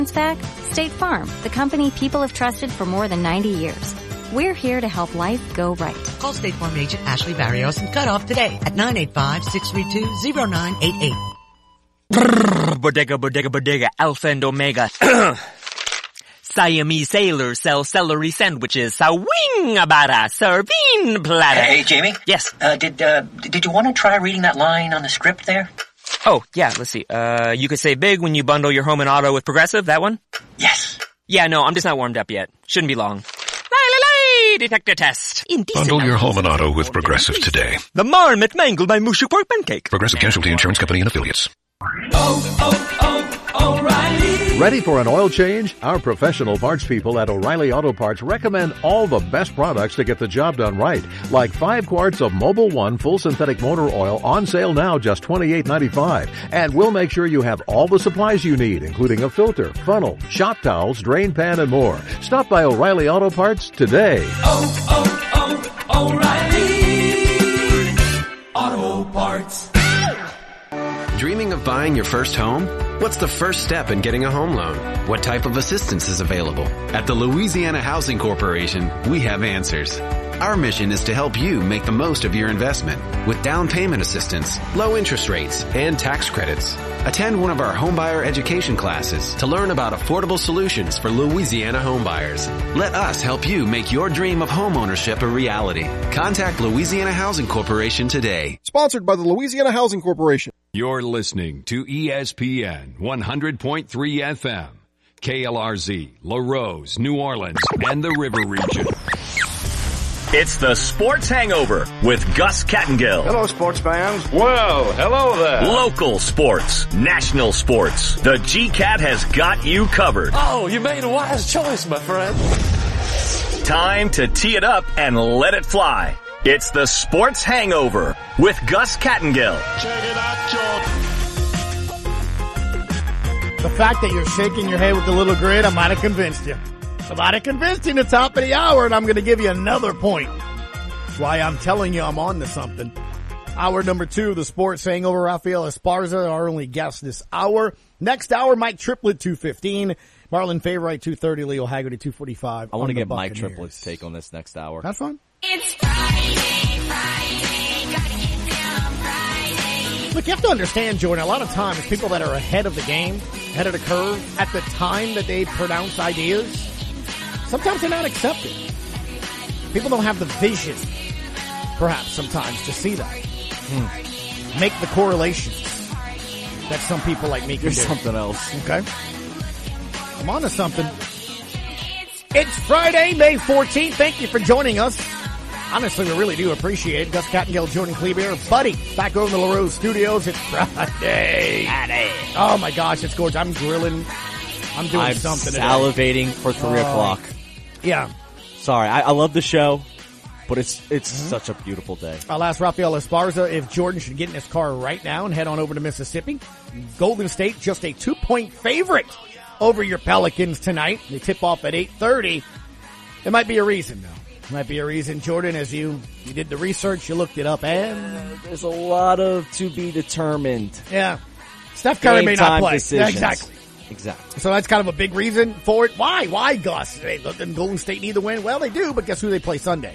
back? State Farm, the company people have trusted for more than 90 years. We're here to help life go right. Call State Farm agent Ashley Barrios and cut off today at 985-632-0988. Bodega, bodega, bodega, Alpha and Omega. Siamese sailors sell celery sandwiches. Sawing-a-bara, serving platter. Hey, Jamie? Yes? Did you want to try reading that line on the script there? Oh, yeah, let's see. You could say big when you bundle your home and auto with Progressive, that one? Yes. Yeah, no, I'm just not warmed up yet. Shouldn't be long. Detector test. Bundle your home and auto with Progressive today. The Marmot mangled by Mushu pork pancake. Progressive Casualty Insurance Company and Affiliates. O'Reilly. Ready for an oil change? Our professional parts people at O'Reilly Auto Parts recommend all the best products to get the job done right. Like 5 quarts of Mobil 1 full synthetic motor oil on sale now just $28.95. And we'll make sure you have all the supplies you need, including a filter, funnel, shop towels, drain pan, and more. Stop by O'Reilly Auto Parts today. O'Reilly Auto Parts. Dreaming of buying your first home? What's the first step in getting a home loan? What type of assistance is available? At the Louisiana Housing Corporation, we have answers. Our mission is to help you make the most of your investment with down payment assistance, low interest rates, and tax credits. Attend one of our homebuyer education classes to learn about affordable solutions for Louisiana homebuyers. Let us help you make your dream of homeownership a reality. Contact Louisiana Housing Corporation today. Sponsored by the Louisiana Housing Corporation. You're listening to ESPN 100.3 FM, KLRZ, Larose, New Orleans, and the River Region. It's the Sports Hangover with Gus Kattengill. Hello, sports fans. Well, hello there. Local sports, national sports. The GCAT has got you covered. Oh, you made a wise choice, my friend. Time to tee it up and let it fly. It's the Sports Hangover with Gus Kattengill. Check it out, George. The fact that you're shaking your head with the little grid, I might have convinced you. I might have convinced you in the top of the hour, and I'm going to give you another point. That's why I'm telling you I'm on to something. Hour number 2, the Sports Hangover. Rafael Esparza, our only guest this hour. Next hour, Mike Triplett, 2:15. Marlon Favorite, 2:30. Leo Haggerty, 2:45. I want to get Mike Triplett's take on this next hour. That's fine. It's Friday, gotta get down on Friday. Look, you have to understand, Jordan, a lot of times people that are ahead of the game, ahead of the curve, at the time that they pronounce ideas, sometimes they're not accepted. People don't have the vision, perhaps, sometimes, to see that. Make the correlations that some people like me can do. Something else. Okay? I'm on to something. It's Friday, May 14th. Thank you for joining us. Honestly, we really do appreciate it. Gus Kattengill, Jordan Kleber, buddy, back over in the LaRose studios. It's Friday. Oh my gosh, it's gorgeous. I'm grilling. I'm doing something today. Salivating for 3 o'clock. Yeah. Sorry, I love the show, but it's such a beautiful day. I'll ask Rafael Esparza if Jordan should get in his car right now and head on over to Mississippi. Golden State, just a 2-point favorite over your Pelicans tonight. They tip off at 8:30. There might be a reason, though. Might be a reason, Jordan, as you did the research, you looked it up, and there's a lot of to be determined. Yeah. Steph Curry may not play. Decisions. Exactly. So that's kind of a big reason for it. Why? Why, Gus? Hey, look, didn't Golden State need to win? Well, they do, but guess who they play Sunday?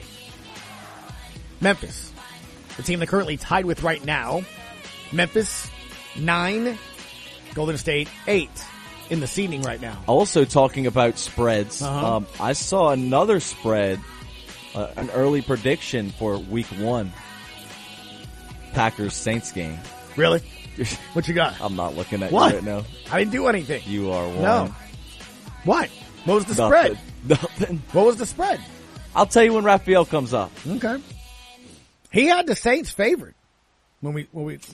Memphis. The team they're currently tied with right now. Memphis, 9. Golden State, 8 in the seeding right now. Also talking about spreads, I saw another spread, an early prediction for week 1. Packers-Saints game. Really? What you got? I'm not looking at what? you right now. I didn't do anything. You are one. No. What? What was the spread? Nothing. What was the spread? I'll tell you when Raphael comes up. Okay. He had the Saints favored when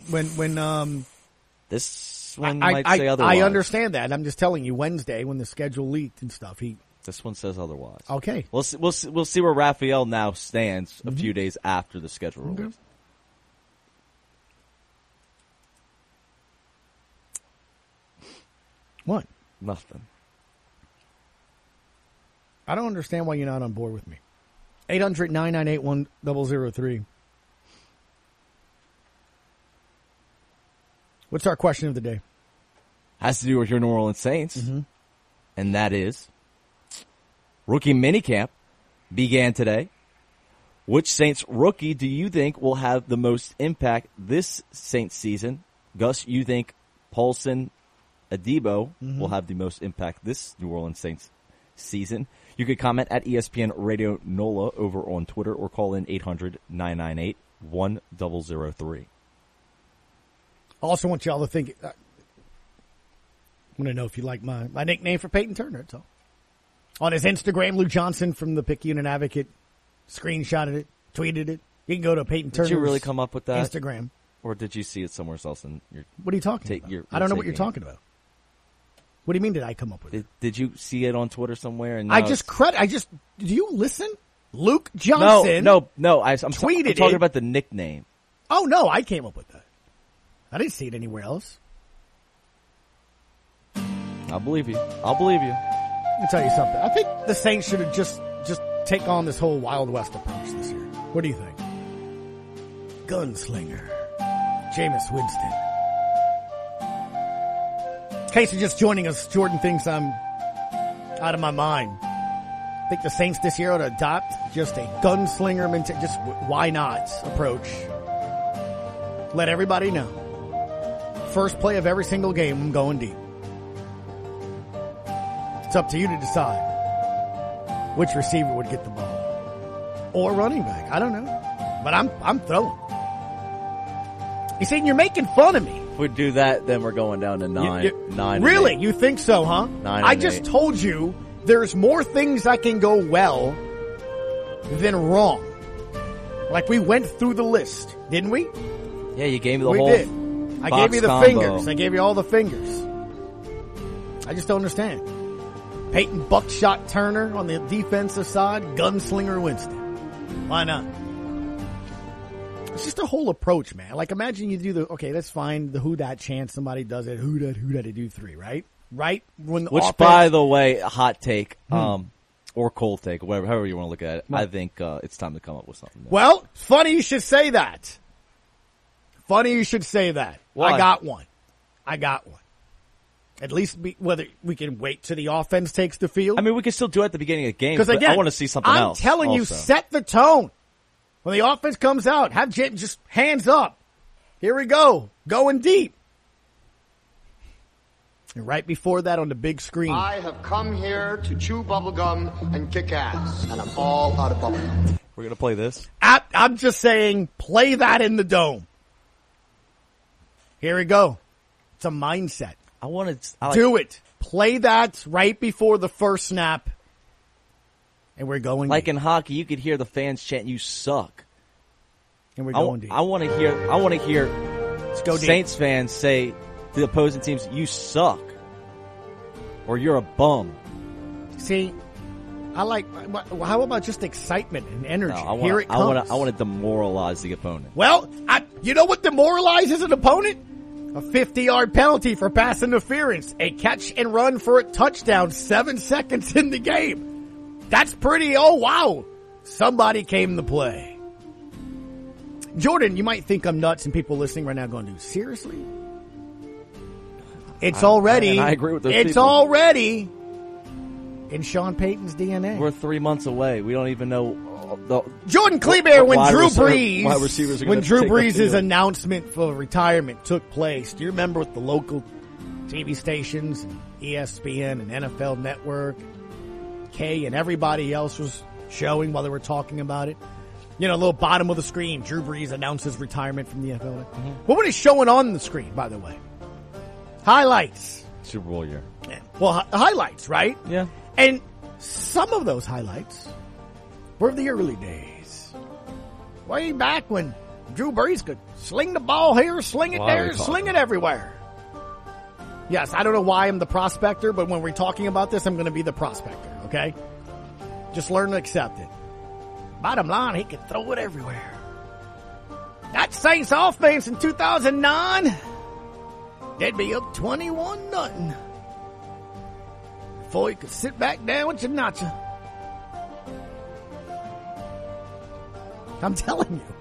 this one might say otherwise. I understand that. I'm just telling you Wednesday when the schedule leaked and stuff. This one says otherwise. Okay. We'll see where Raphael now stands a few days after the schedule release. What? Nothing. I don't understand why you're not on board with me. 800-998-1003. What's our question of the day? Has to do with your New Orleans Saints. Mm-hmm. and that is rookie minicamp began today. Which Saints rookie do you think will have the most impact this Saints season? Gus, you think Paulson Adebo will have the most impact this New Orleans Saints season? You could comment at ESPN Radio NOLA over on Twitter or call in 800-998-1003. I also want y'all to think. I want to know if you like my nickname for Peyton Turner. That's all. On his Instagram, Lou Johnson from the Pick Unit Advocate screenshotted it, tweeted it. You can go to Peyton Turner's Did you really come up with that? Instagram. Or did you see it somewhere else? In your What are you talking about? I don't know what you're talking about. What do you mean did I come up with it? Did you see it on Twitter somewhere? And do you listen? Luke Johnson. No. I'm tweeted I'm talking it. about the nickname. Oh, no, I came up with that. I didn't see it anywhere else. I'll believe you. Let me tell you something. I think the Saints should have just take on this whole Wild West approach this year. What do you think? Gunslinger. Jameis Winston. In case you're just joining us, Jordan thinks I'm out of my mind. I think the Saints this year ought to adopt just a gunslinger mentality, just why not approach. Let everybody know. First play of every single game, I'm going deep. It's up to you to decide which receiver would get the ball. Or running back. I don't know. But I'm throwing. You see, you're making fun of me. If we do that, then we're going down to nine. Really? You think so, huh? 9 I and just 8. told you there's more things that can go well than wrong. Like we went through the list, didn't we? Yeah, you gave me the we whole did. I box gave you the combo. fingers. I gave you all the fingers. I just don't understand. Peyton Buckshot Turner on the defensive side, Gunslinger Winston. Why not? It's just a whole approach, man. Like imagine you do that's fine, the who dat chant, somebody does it, who dat to do 3, right? Right? When the offense, by the way, a hot take, or cold take, whatever, however you want to look at it. I think it's time to come up with something. Well, funny you should say that. Why? I got one. At least whether we can wait till the offense takes the field. I mean, we can still do it at the beginning of the game, because but again, I want to see something else. I'm telling you, set the tone. When the offense comes out, have James just hands up. Here we go. Going deep. And right before that on the big screen. I have come here to chew bubblegum and kick ass, and I'm all out of bubblegum. We're going to play this? I'm just saying, play that in the dome. Here we go. It's a mindset. Do it. Play that right before the first snap. And we're going like deep. In hockey, you could hear the fans chant, "You suck." And we're going deep. I want to hear Let's go Saints deep. fans say to the opposing teams, "You suck," or "You're a bum." See, how about just excitement and energy? No, Here it comes. I want to demoralize the opponent. Well, you know what demoralizes an opponent? A 50-yard penalty for pass interference. A catch and run for a touchdown 7 seconds in the game. That's pretty, wow. Somebody came to play. Jordan, you might think I'm nuts and people listening right now going, dude, seriously? It's already. I agree with those It's people. already in Sean Payton's DNA. We're 3 months away. We don't even know. Jordan Kleber, when Drew wide receivers are when gonna Drew take the Brees' field. announcement for retirement took place, do you remember with the local TV stations, and ESPN and NFL Network, K and everybody else was showing while they were talking about it? You know, a little bottom of the screen, Drew Brees announces retirement from the NFL. What were they showing on the screen, by the way? Highlights. Super Bowl year. Yeah. Well, highlights, right? Yeah. And some of those highlights were the early days. Way back when Drew Brees could sling the ball here, sling it there, sling it everywhere. Yes, I don't know why I'm the prospector, but when we're talking about this, I'm going to be the prospector, okay? Just learn to accept it. Bottom line, he could throw it everywhere. That Saints offense in 2009, they'd be up 21-0. Before you could sit back down with your nacho. I'm telling you.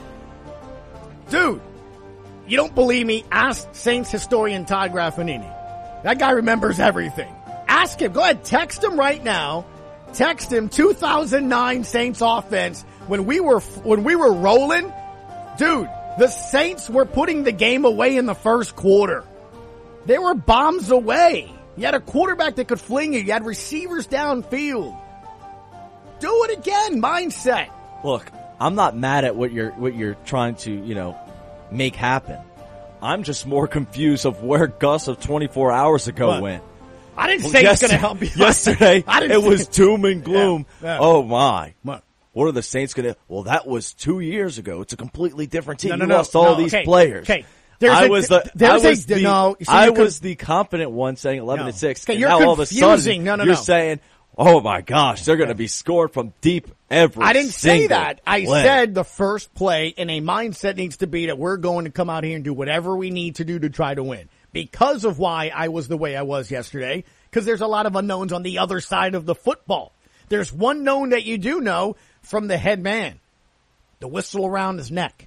Dude, you don't believe me? Ask Saints historian Todd Graffinini. That guy remembers everything. Ask him. Go ahead. Text him right now. Text him 2009 Saints offense. When we were rolling, dude, the Saints were putting the game away in the first quarter. They were bombs away. You had a quarterback that could fling it. You had receivers downfield. Do it again. Mindset. Look, I'm not mad at what you're trying to, make happen. I'm just more confused of where Gus of 24 hours ago went. I didn't say it's going to help you. Yesterday, it was doom and gloom. Yeah. Oh, my. What? What are the Saints going to – well, that was 2 years ago. It's a completely different team. No, you lost all these players. Okay. I was the confident one saying 11-6. Okay, and you're now all of a sudden you're saying, oh, my gosh, they're going to be scored from deep every I didn't say single that. I play. said the first play, and a mindset needs to be that we're going to come out here and do whatever we need to do to try to win. Because of why I was the way I was yesterday, because there's a lot of unknowns on the other side of the football. There's one known that you do know from the head man, the whistle around his neck.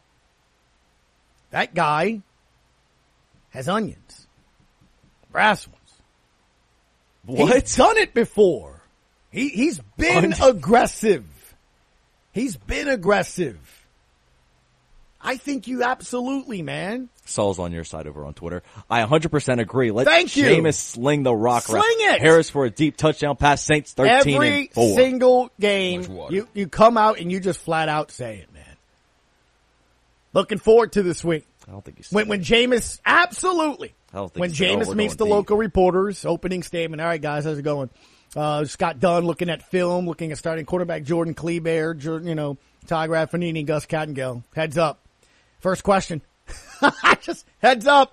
That guy has onions, brass ones. What? He's done it before. He's been aggressive. He's been aggressive. I think you absolutely, man. Saul's on your side over on Twitter. I 100% agree. Let Thank you. Jameis sling the rock. Sling it. Harris for a deep touchdown pass. Saints 13-4. Every single game, you come out and you just flat out say it, man. Looking forward to this week. I don't think he's when Jameis, absolutely. I don't think when he's Jameis meets the local reporters, opening statement. All right, guys, how's it going? Scott Dunn looking at film, looking at starting quarterback Jordan Kleber, Ty Raffanini, Gus Kattengell. Heads up. First question. Just heads up.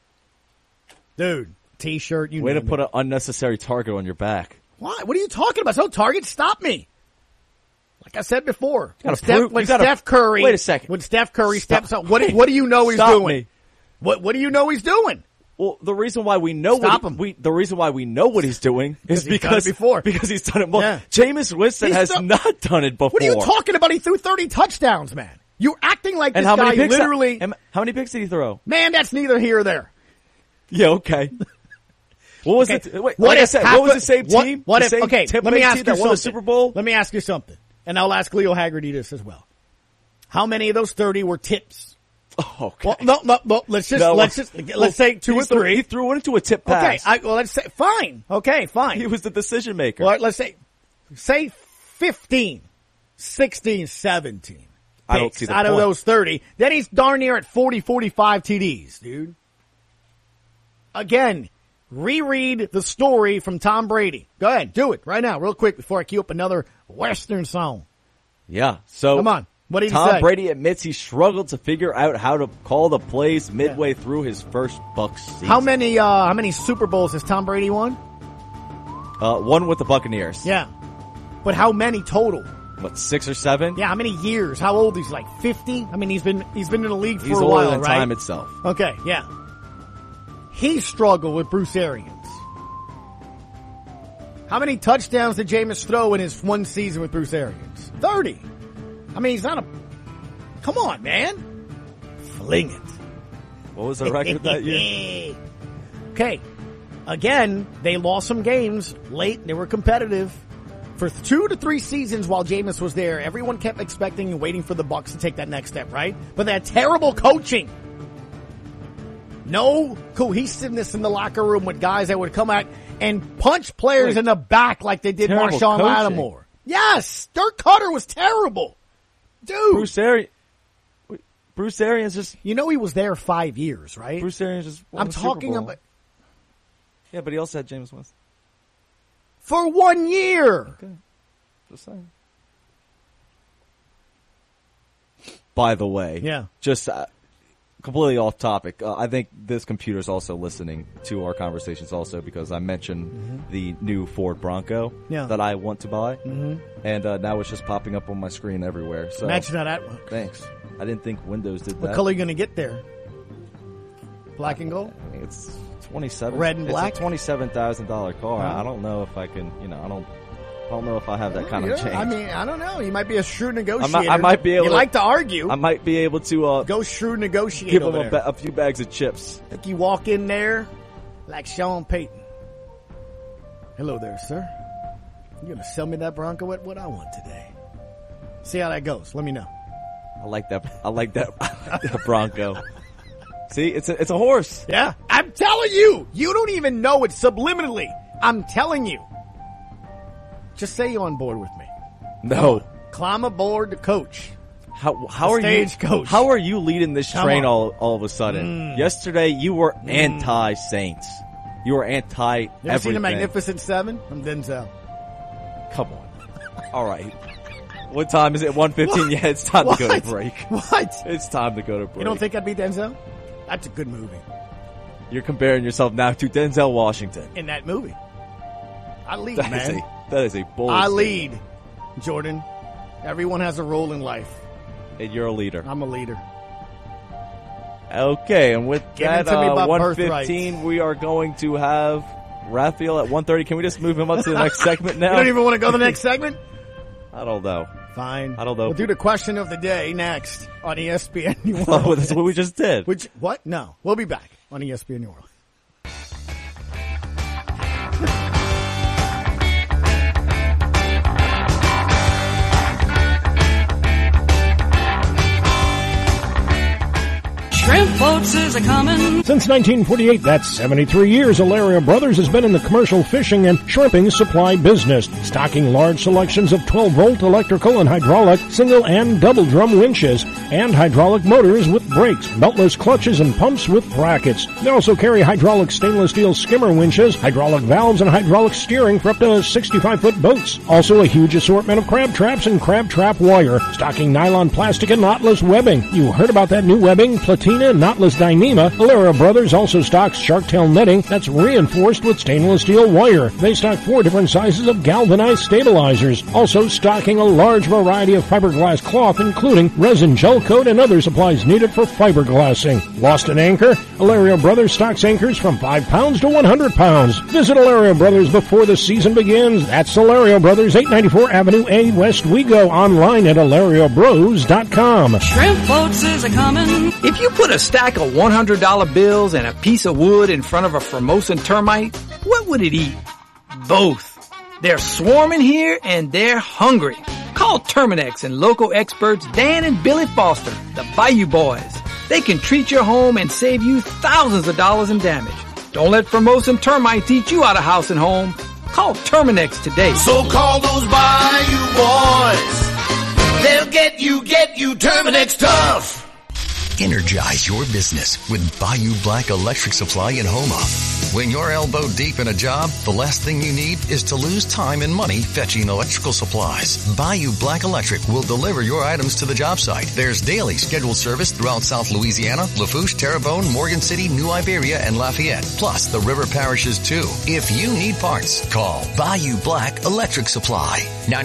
Dude, T-shirt, you way to name put it. an unnecessary target on your back. Why? What are you talking about? So target, stop me. Like I said before, when Steph Curry, wait a second. When Steph Curry steps up, what do you know he's doing? Me. What do you know he's doing? Well, the reason why we know the reason why we know what he's doing is because he's done it more. Yeah. Jameis Winston has not done it before. What are you talking about? He threw 30 touchdowns, man. You're acting like this guy literally. How many picks did he throw? Man, that's neither here or there. Yeah, okay. What was it? Wait, like I said, what was the same team? Let me ask you that won the Super Bowl. Let me ask you something, and I'll ask Leo Haggerty this as well. How many of those 30 were tips? Oh, okay. Well, no. Let's say 2 or 3. He threw it into a tip pass. Okay, let's say fine. Okay, fine. He was the decision maker. Well, let's say 15, 16, 17. I don't see the out point. Of those 30. Then he's darn near at 40, 45 TDs, dude. Again, reread the story from Tom Brady. Go ahead, do it right now, real quick, before I cue up another Western song. Yeah, so come on. What did Tom he say? Brady admits he struggled to figure out how to call the plays midway through his first Bucs season. How many Super Bowls has Tom Brady won? One with the Buccaneers. Yeah. But how many total? What, 6 or 7? Yeah, how many years? How old is he? Like 50? I mean, he's been in the league for he's a while, older than right? time itself. Okay, yeah. He struggled with Bruce Arians. How many touchdowns did Jameis throw in his one season with Bruce Arians? 30. I mean, he's not a... Come on, man. Fling it. What was the record that year? Okay. Again, they lost some games late. They were competitive. For 2 to 3 seasons while Jameis was there, everyone kept expecting and waiting for the Bucs to take that next step, right? But they had terrible coaching. No cohesiveness in the locker room with guys that would come out and punch players in the back like they did Marshawn Lattimore. Yes! Dirk Cutter was terrible. Dude. Bruce Arians just... You know he was there 5 years, right? Bruce Arians just won I'm the talking Super Bowl. about... Yeah, but he also had Jameis Winston. For 1 year. Okay. Just saying. By the way. Yeah. Just completely off topic. I think this computer's also listening to our conversations also because I mentioned the new Ford Bronco that I want to buy. Mm-hmm. And now it's just popping up on my screen everywhere. So imagine how that works. Thanks. I didn't think Windows did that. What color are you going to get there? Black and gold? I mean, it's 27. Red and black? It's a $27,000 car. I don't know if I can, I don't know if I have that kind of change. I mean, I don't know. You might be a shrewd negotiator. I might be able. You like to argue. I might be able to go shrewd negotiate. Give him a few bags of chips. Like you walk in there like Sean Payton. Hello there, sir. You gonna sell me that Bronco at what I want today? See how that goes. Let me know. I like that that Bronco. See, it's a horse. Yeah, I'm telling you. You don't even know it subliminally. I'm telling you. Just say you're on board with me. No. Climb aboard the coach. How are you? Coach. How are you leading this train all of a sudden? Yesterday you were anti-Saints. You were anti-everything. You ever seen The Magnificent Seven from Denzel? Come on. All right. What time is it? 1:15. Yeah, it's time to go to break. What? It's time to go to break. You don't think I'd be Denzel? That's a good movie. You're comparing yourself now to Denzel Washington. In that movie. I lead, man. That is a bold I statement. lead, Jordan. Everyone has a role in life. And you're a leader. I'm a leader. Okay, and with Get that, into me about 1:15, we are going to have Raphael at 1:30. Can we just move him up to the next segment now? You don't even want to go to the next segment? I don't know. Fine. I don't know. We'll do the question of the day next on ESPN New Orleans. Oh, that's what we just did. What? No. We'll be back on ESPN New Orleans. Shrimp boats is a-comin'. Since 1948, that's 73 years, Alario Brothers has been in the commercial fishing and shrimping supply business, stocking large selections of 12-volt electrical and hydraulic single and double drum winches, and hydraulic motors with brakes, beltless clutches, and pumps with brackets. They also carry hydraulic stainless steel skimmer winches, hydraulic valves, and hydraulic steering for up to 65-foot boats. Also a huge assortment of crab traps and crab trap wire, stocking nylon, plastic, and knotless webbing. You heard about that new webbing, Platina Knotless Dyneema. Alario Brothers also stocks shark-tail netting that's reinforced with stainless steel wire. They stock 4 different sizes of galvanized stabilizers. Also stocking a large variety of fiberglass cloth, including resin, gel coat, and other supplies needed for fiberglassing. Lost an anchor? Alario Brothers stocks anchors from 5 pounds to 100 pounds. Visit Alario Brothers before the season begins. That's Alario Brothers, 894 Avenue A, West Wego. Online at AlarioBros.com. Shrimp boats is a-comin'. If you put a stack of $100 bills and a piece of wood in front of a Formosan termite, what would it eat? Both. They're swarming here and they're hungry. Call Terminex and local experts Dan and Billy Foster, the Bayou Boys. They can treat your home and save you thousands of dollars in damage. Don't let Formosan termites eat you out of house and home. Call Terminex today. So call those Bayou Boys. They'll get you Terminex tough. Energize your business with Bayou Black Electric Supply in Houma. When you're elbow deep in a job, the last thing you need is to lose time and money fetching electrical supplies. Bayou Black Electric will deliver your items to the job site. There's daily scheduled service throughout South Louisiana, Lafourche, Terrebonne, Morgan City, New Iberia, and Lafayette, plus the river parishes too. If you need parts, call Bayou Black Electric Supply.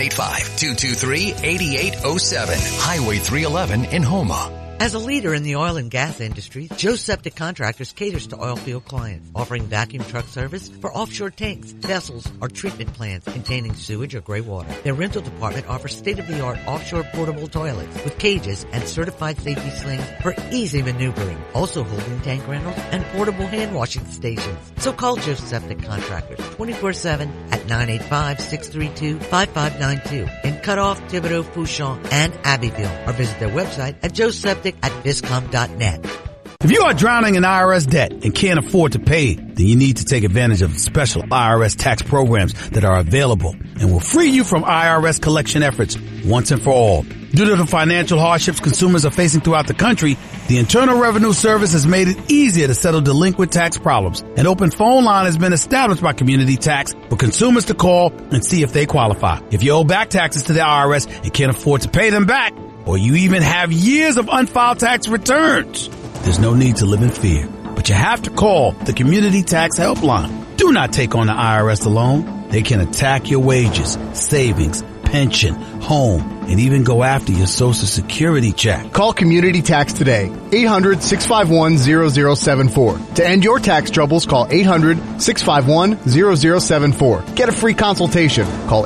985-223-8807. Highway 311 in Houma. As a leader in the oil and gas industry, Joe Septic Contractors caters to oil field clients, offering vacuum truck service for offshore tanks, vessels, or treatment plants containing sewage or gray water. Their rental department offers state-of-the-art offshore portable toilets with cages and certified safety slings for easy maneuvering, also holding tank rentals and portable hand washing stations. So call Joe Septic Contractors 24/7 at 985-632-5592 in Cutoff, Thibodeau, Fouchon, and Abbeville, or visit their website at joeseptic at viscom.net. If you are drowning in IRS debt and can't afford to pay, then you need to take advantage of special IRS tax programs that are available and will free you from IRS collection efforts once and for all. Due to the financial hardships consumers are facing throughout the country, the Internal Revenue Service has made it easier to settle delinquent tax problems. An open phone line has been established by Community Tax for consumers to call and see if they qualify. If you owe back taxes to the IRS and can't afford to pay them back, or you even have years of unfiled tax returns, there's no need to live in fear. But you have to call the Community Tax Helpline. Do not take on the IRS alone. They can attack your wages, savings, pension, home, and even go after your Social Security check. Call Community Tax today. 800-651-0074. To end your tax troubles, call 800-651-0074. Get a free consultation. Call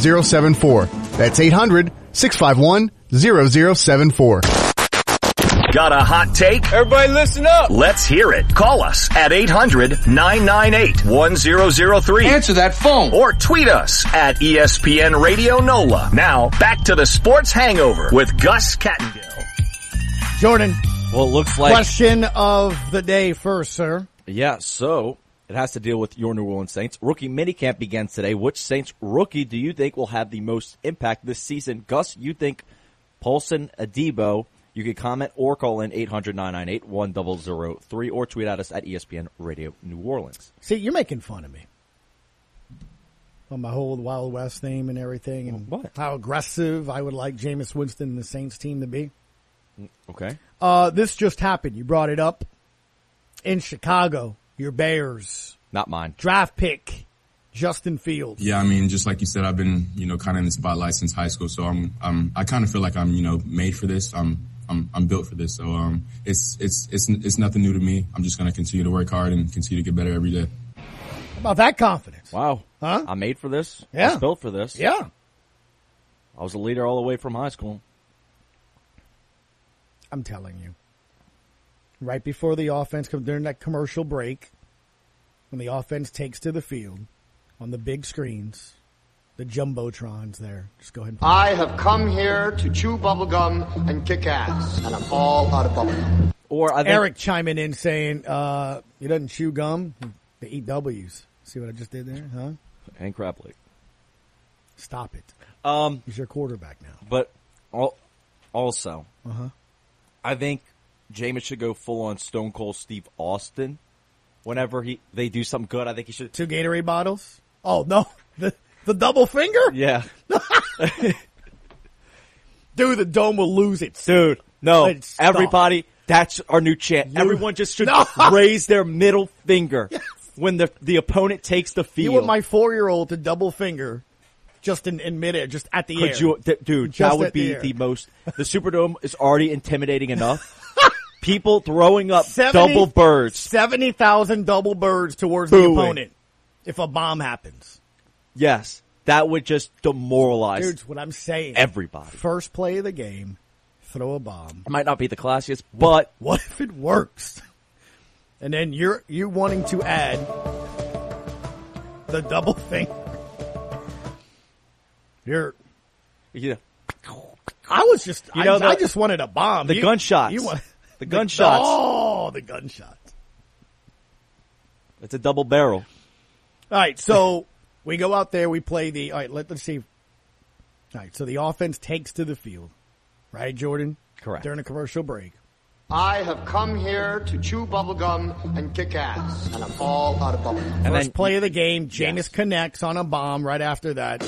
800-651-0074. That's 800-651-0074. Got a hot take? Everybody listen up. Let's hear it. Call us at 800-998-1003. Answer that phone. Or tweet us at ESPN Radio NOLA. Now, back to the Sports Hangover with Gus Kattengill. Jordan. Well, it looks like... Question of the day first, sir. Yeah, so it has to deal with your New Orleans Saints. Rookie minicamp begins today. Which Saints rookie do you think will have the most impact this season? Gus, you think Paulson Adebo. You can comment or call in 800-998-1003 or tweet at us at ESPN Radio New Orleans. See, you're making fun of me. On my whole Wild West theme and everything, and how aggressive I would like Jameis Winston and the Saints team to be. Okay. This just happened. You brought it up. In Chicago, your Bears. Not mine. Draft pick, Justin Fields. Yeah, I mean, just like you said, I've been, kind of in the spotlight since high school, so I kind of feel like I'm, made for this. I'm built for this. So, it's nothing new to me. I'm just going to continue to work hard and continue to get better every day. How about that confidence? Wow. Huh? I'm made for this. Yeah. I was built for this. Yeah. I was a leader all the way from high school. I'm telling you. Right before the offense comes during that commercial break, when the offense takes to the field on the big screens, the jumbotrons there. Just go ahead and play. I have come here to chew bubblegum and kick ass, and I'm all out of bubblegum. Or Eric chiming in saying, he doesn't chew gum, they eat W's. See what I just did there, huh? And crap league. Stop it. He's your quarterback now. But also, Uh-huh. I think Jameis should go full on Stone Cold Steve Austin. Whenever they do something good, I think he should. 2 Gatorade bottles? Oh, no. The double finger? Yeah. Dude, the Dome will lose it. Dude, no. Stop. Everybody, that's our new chant. Everyone just should raise their middle finger when the opponent takes the field. You want my 4-year-old to double finger just in midair, just at the air. Dude, Just that would at be the the most. The Superdome is already intimidating enough. People throwing up double birds. 70,000 double birds towards Booing. the opponent if a bomb happens. Yes, that would just demoralize Dude, what I'm saying. everybody. First play of the game, throw a bomb. It might not be the classiest, but What if it works? And then you're wanting to add the double finger. Yeah. I was just, You know I just wanted a bomb. The gunshots. You want The gunshots. Oh, the gunshots. It's a double barrel. All right, so we go out there, we play all right, let's see. All right, so the offense takes to the field. Right, Jordan? Correct. During a commercial break. I have come here to chew bubblegum and kick ass, and I'm all out of bubblegum. First play of the game, Jameis connects on a bomb right after that.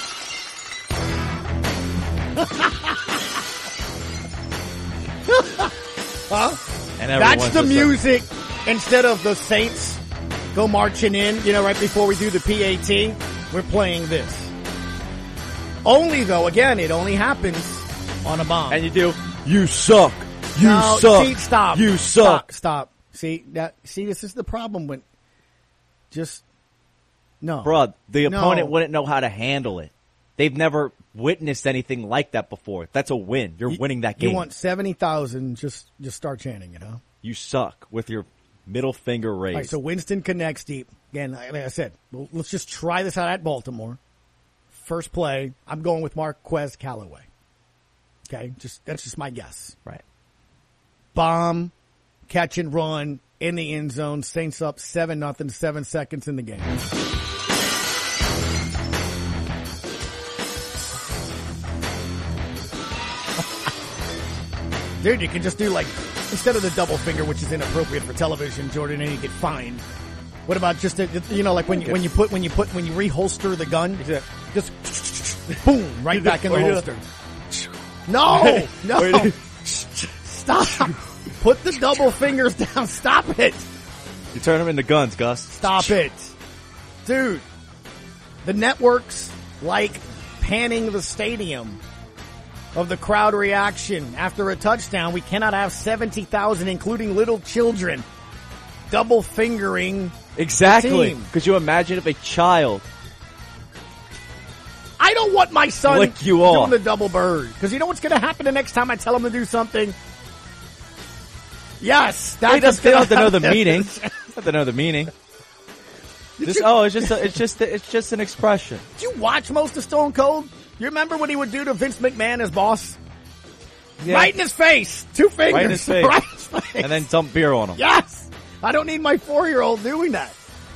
Huh? And that's the music instead of the Saints go marching in, right before we do the PAT. We're playing this. Only though, again, it only happens on a bomb. And you do, you suck. You No, suck. See, stop. You suck. Stop. See, this is the problem when no. Bro, the No. opponent wouldn't know how to handle it. They've never witnessed anything like that before. That's a win. You're winning that game. You want 70,000, just start chanting it, huh? You suck with your middle finger raised. All right, so Winston connects deep. Again, like I said, let's just try this out at Baltimore. First play, I'm going with Marquez Callaway. Okay, that's just my guess. Right. Bomb, catch and run in the end zone. Saints up 7-0, 7 seconds in the game. Dude, you can just do instead of the double finger, which is inappropriate for television, Jordan, and you get fined. What about just when you reholster the gun, just boom, right back in the holster. No, stop. Put the double fingers down. Stop it. You turn them into guns, Gus. Stop it. Dude, the networks like panning the stadium of the crowd reaction after a touchdown. We cannot have 70,000, including little children, double fingering. Exactly. Could you imagine if a child? I don't want my son Lick you doing off. the double bird, because you know what's going to happen the next time I tell him to do something? Yes, They don't have to know the meaning. They have to know the meaning. It's just an expression. Did you watch most of Stone Cold? You remember what he would do to Vince McMahon as boss? Yeah. Right in his face. 2 fingers. Right in his face. Right in his face. And then dump beer on him. Yes. I don't need my 4-year-old doing that.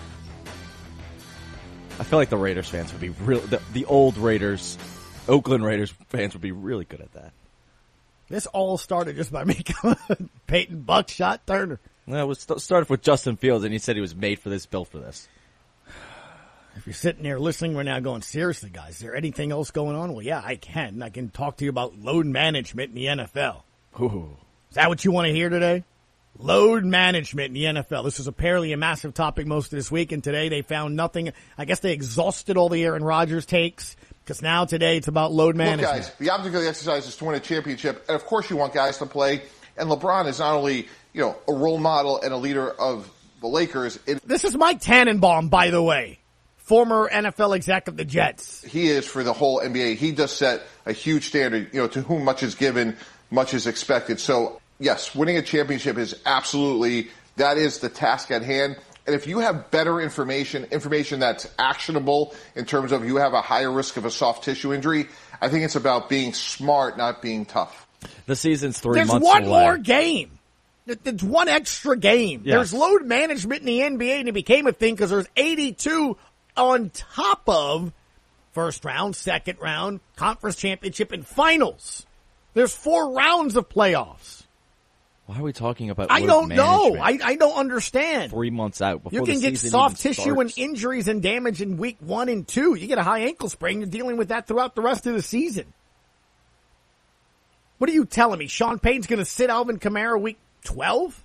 I feel like the Raiders fans would be real. The old Raiders, Oakland Raiders fans would be really good at that. This all started just by making Peyton Buckshot Turner. Well, it was started with Justin Fields, and he said he was made for this, built for this. If you're sitting there listening right now going, seriously, guys, is there anything else going on? Well, yeah, I can. I can talk to you about load management in the NFL. Ooh. Is that what you want to hear today? Load management in the NFL. This was apparently a massive topic most of this week, and today they found nothing. I guess they exhausted all the Aaron Rodgers takes, because now today it's about load management. Look, guys, the object of the exercise is to win a championship, and of course you want guys to play, and LeBron is not only, a role model and a leader of the Lakers. This is Mike Tannenbaum, by the way, former NFL exec of the Jets. He is for the whole NBA. He does set a huge standard, to whom much is given, much is expected. So, yes, winning a championship is that is the task at hand. And if you have better information that's actionable in terms of you have a higher risk of a soft tissue injury, I think it's about being smart, not being tough. The season's 3 There's months one away. more game. There's one extra game. Yes. There's load management in the NBA, and it became a thing because there's 82 on top of first round, second round, conference championship, and finals. There's 4 rounds of playoffs. Why are we talking about I load don't know. management? I don't understand. 3 months out before You can the get season soft even tissue starts. and injuries and damage in week 1 and 2. You get a high ankle sprain, you're dealing with that throughout the rest of the season. What are you telling me? Sean Payton's going to sit Alvin Kamara week 12?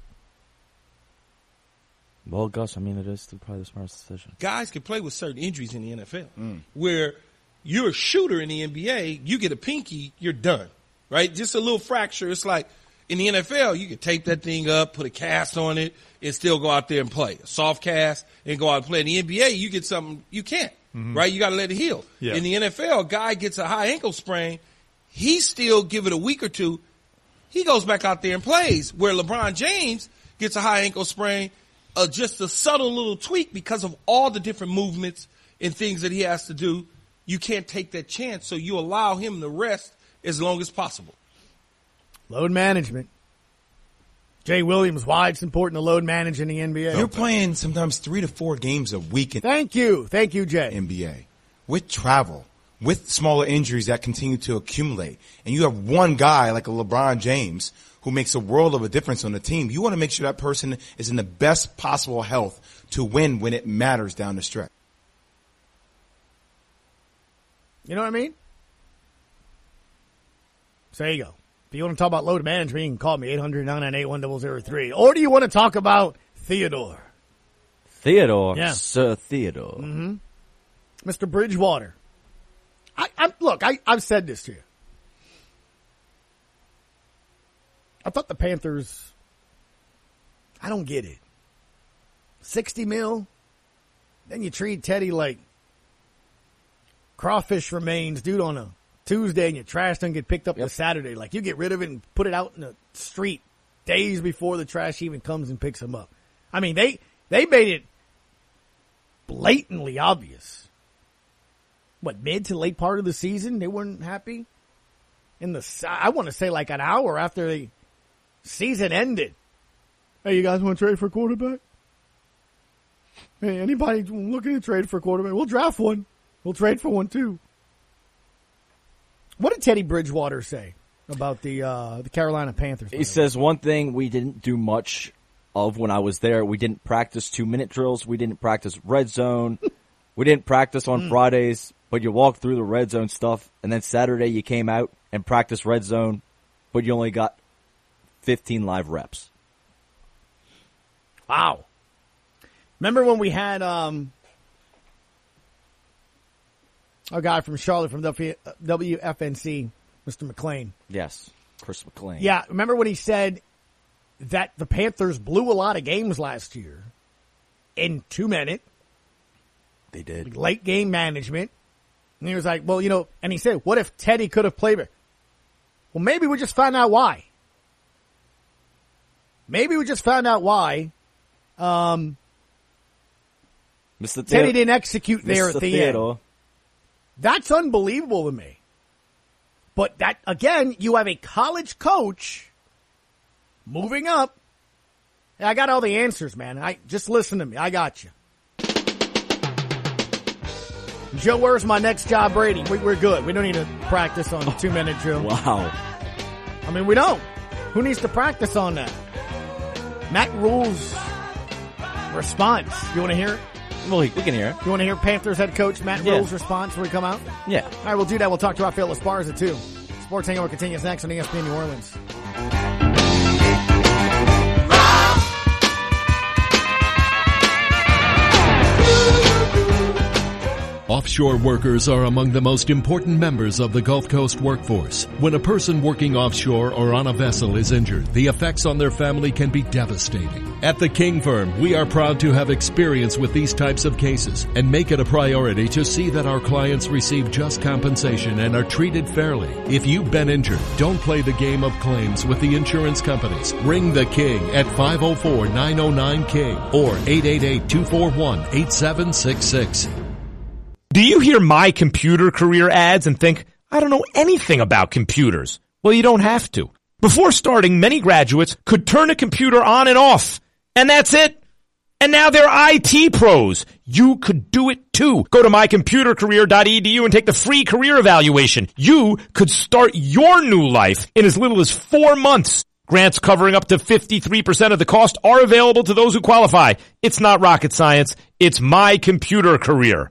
Well, Gus, it is probably the smartest decision. Guys can play with certain injuries in the NFL. Where you're a shooter in the NBA, you get a pinky, you're done. Right? Just a little fracture. It's like in the NFL, you can tape that thing up, put a cast on it, and still go out there and play. A soft cast and go out and play. In the NBA, you get something you can't. Right? You got to let it heal. Yeah. In the NFL, a guy gets a high ankle sprain, he still give it a week or two, he goes back out there and plays. Where LeBron James gets a high ankle sprain, just a subtle little tweak because of all the different movements and things that he has to do. You can't take that chance, so you allow him to rest as long as possible. Load management. Jay Williams, why it's important to load manage in the NBA. You're playing sometimes 3 to 4 games a week in Thank you, Jay. NBA with travel, with smaller injuries that continue to accumulate. And you have one guy like a LeBron James who makes a world of a difference on the team. You want to make sure that person is in the best possible health to win when it matters down the stretch. You know what I mean? So there you go. If you want to talk about load management, you can call me 800-998-1003. Or do you want to talk about Theodore? Theodore? Yeah. Sir Theodore. Mm-hmm. Mr. Bridgewater. I've said this to you. I thought the Panthers, I don't get it. $60 million, then you treat Teddy like crawfish remains, dude, on a Tuesday, and your trash doesn't get picked up the Saturday. Like, you get rid of it and put it out in the street days before the trash even comes and picks them up. I mean, they made it blatantly obvious. What, mid to late part of the season, they weren't happy? I want to say like an hour after the season ended. Hey, you guys want to trade for a quarterback? Hey, anybody looking to trade for a quarterback? We'll draft one. We'll trade for one too. What did Teddy Bridgewater say about the Carolina Panthers? He says one thing we didn't do much of when I was there. We didn't practice 2-minute drills. We didn't practice red zone. We didn't practice on Fridays, but you walked through the red zone stuff, and then Saturday you came out and practiced red zone, but you only got 15 live reps. Wow. Remember when we had a guy from Charlotte from WFNC, Mr. McClain? Yes, Chris McClain. Yeah, remember when he said that the Panthers blew a lot of games last year in 2 minutes? They did. Late game management. And he was like, well, and he said, what if Teddy could have played it? Well, maybe we just find out why. Maybe we just found out why. Mr. Teddy didn't execute there Mr. at the Theodore. end. That's unbelievable to me. But that, again, you have a college coach moving up. I got all the answers, man. Just listen to me. I got you. Joe, where's my next job, Brady? We're good. We don't need to practice on 2-minute drill. Wow. I mean, we don't. Who needs to practice on that? Matt Rule's response. You want to hear it? Well, we can hear it. You want to hear Panthers head coach Matt Rule's response when we come out? Yeah. All right, we'll do that. We'll talk to Rafael Esparza, too. Sports Hangover continues next on ESPN New Orleans. Offshore workers are among the most important members of the Gulf Coast workforce. When a person working offshore or on a vessel is injured, the effects on their family can be devastating. At the King Firm, we are proud to have experience with these types of cases and make it a priority to see that our clients receive just compensation and are treated fairly. If you've been injured, don't play the game of claims with the insurance companies. Ring the King at 504-909-KING or 888-241-8766. Do you hear My Computer Career ads and think, I don't know anything about computers? Well, you don't have to. Before starting, many graduates could turn a computer on and off, and that's it. And now they're IT pros. You could do it too. Go to mycomputercareer.edu and take the free career evaluation. You could start your new life in as little as 4 months. Grants covering up to 53% of the cost are available to those who qualify. It's not rocket science. It's My Computer Career.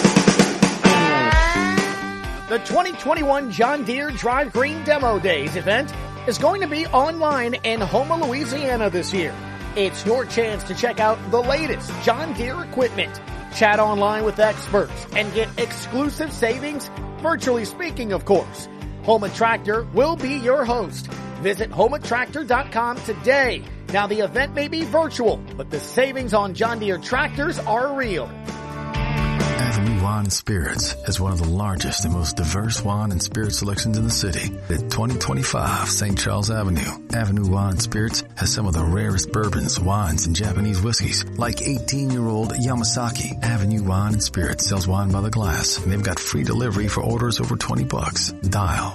The 2021 John Deere Drive Green Demo Days event is going to be online in Houma, Louisiana this year. It's your chance to check out the latest John Deere equipment, chat online with experts, and get exclusive savings, virtually speaking, of course. Houma Tractor will be your host. Visit HoumaTractor.com today. Now, the event may be virtual, but the savings on John Deere tractors are real. Avenue Wine and Spirits has one of the largest and most diverse wine and spirit selections in the city. At 2025 St. Charles Avenue, Avenue Wine and Spirits has some of the rarest bourbons, wines, and Japanese whiskeys, like 18-year-old Yamasaki. Avenue Wine and Spirits sells wine by the glass, and they've got free delivery for orders over $20. Dial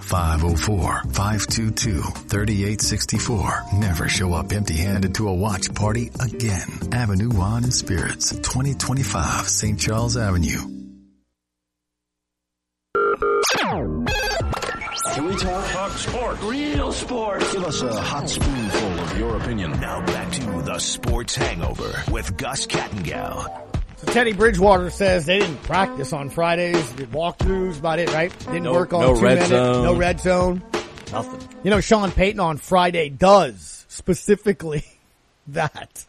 504-522-3864. Never show up empty-handed to a watch party again. Avenue Wine and Spirits, 2025 St. Charles Avenue. Can we talk sports? Real sports. Give us a hot spoonful of your opinion. Now back to the Sports Hangover with Gus Kattengell. So Teddy Bridgewater says they didn't practice on Fridays. Did walkthroughs, about it, right? Didn't work on 2 minutes. No red zone. Nothing. You know, Sean Payton on Friday does specifically that.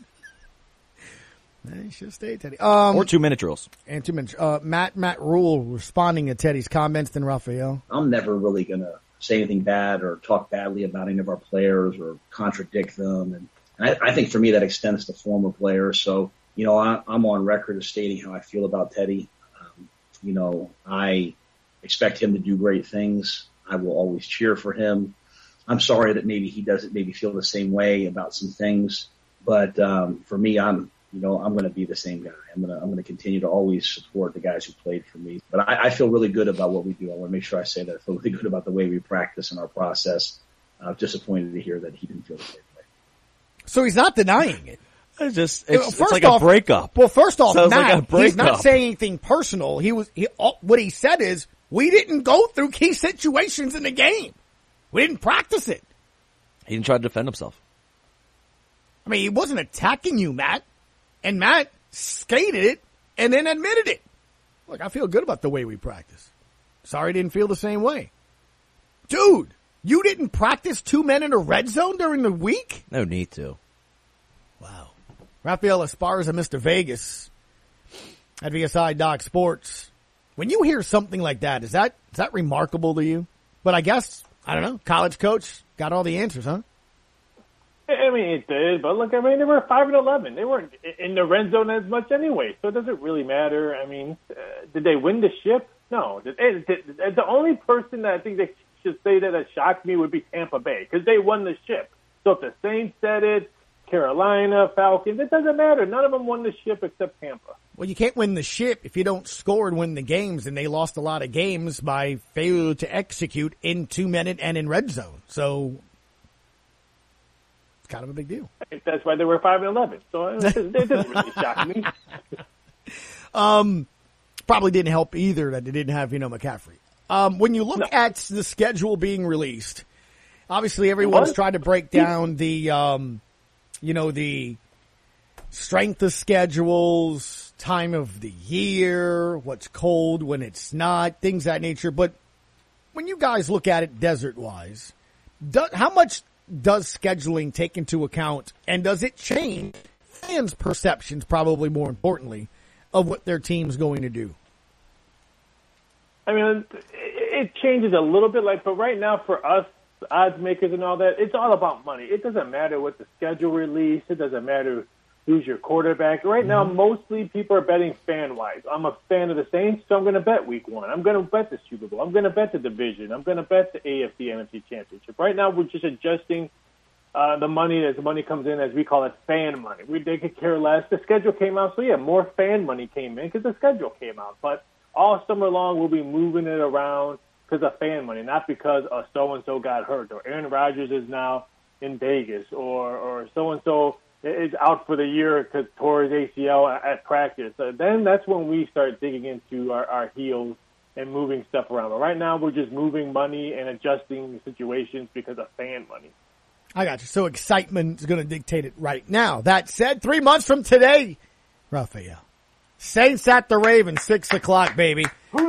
You should stay, Teddy. Or 2-minute drills. And 2 minutes. Matt Rule responding to Teddy's comments, then Raphael. I'm never really going to say anything bad or talk badly about any of our players or contradict them. And I think for me that extends to former players. So, you know, I'm on record as stating how I feel about Teddy. You know, I expect him to do great things. I will always cheer for him. I'm sorry that maybe he doesn't maybe feel the same way about some things. But for me, I'm going to be the same guy. I'm going to continue to always support the guys who played for me. But I feel really good about what we do. I want to make sure I say that I feel really good about the way we practice and our process. I'm disappointed to hear that he didn't feel the same way. So he's not denying it. It's like a breakup. Well, first off, Sounds Matt, like he's not saying anything personal. What he said is, we didn't go through key situations in the game. We didn't practice it. He didn't try to defend himself. I mean, he wasn't attacking you, Matt. And Matt skated it and then admitted it. Look, I feel good about the way we practice. Sorry I didn't feel the same way. Dude, you didn't practice 2 men in a red zone during the week? No need to. Wow. Rafael Esparza, Mr. Vegas at VSI Doc Sports. When you hear something like that, is that remarkable to you? But I guess, I don't know, college coach got all the answers, huh? I mean, it did, but look, I mean, they were 5-11. They weren't in the red zone as much anyway, so it doesn't really matter. I mean, did they win the ship? No. The only person that I think they should say that shocked me would be Tampa Bay, because they won the ship. So if the Saints said it, Carolina, Falcons, it doesn't matter. None of them won the ship except Tampa. Well, you can't win the ship if you don't score and win the games, and they lost a lot of games by failure to execute in 2-minute and in red zone. So it's kind of a big deal. That's why they were 5-11. So it doesn't really shock me. Probably didn't help either that they didn't have, McCaffrey. When you look at the schedule being released, obviously everyone's trying to break down the, the strength of schedules, time of the year, what's cold, when it's not, things of that nature. But when you guys look at it desert-wise, how much does scheduling take into account, and does it change fans' perceptions, probably more importantly, of what their team's going to do? I mean, it changes a little bit, but right now for us, odds makers and all that, it's all about money. It doesn't matter what the schedule release. It doesn't matter who's your quarterback. Right now, mostly people are betting fan-wise. I'm a fan of the Saints, so I'm going to bet Week 1. I'm going to bet the Super Bowl. I'm going to bet the division. I'm going to bet the AFC, NFC Championship. Right now, we're just adjusting the money as the money comes in, as we call it, fan money. They could care less. The schedule came out, so yeah, more fan money came in because the schedule came out. But all summer long, we'll be moving it around because of fan money, not because so-and-so got hurt, or Aaron Rodgers is now in Vegas, or so-and-so is out for the year because tore his ACL at practice. Then that's when we start digging into our heels and moving stuff around. But right now, we're just moving money and adjusting situations because of fan money. I got you. So excitement is going to dictate it right now. That said, 3 months from today, Raphael, Saints at the Ravens, 6 o'clock, baby.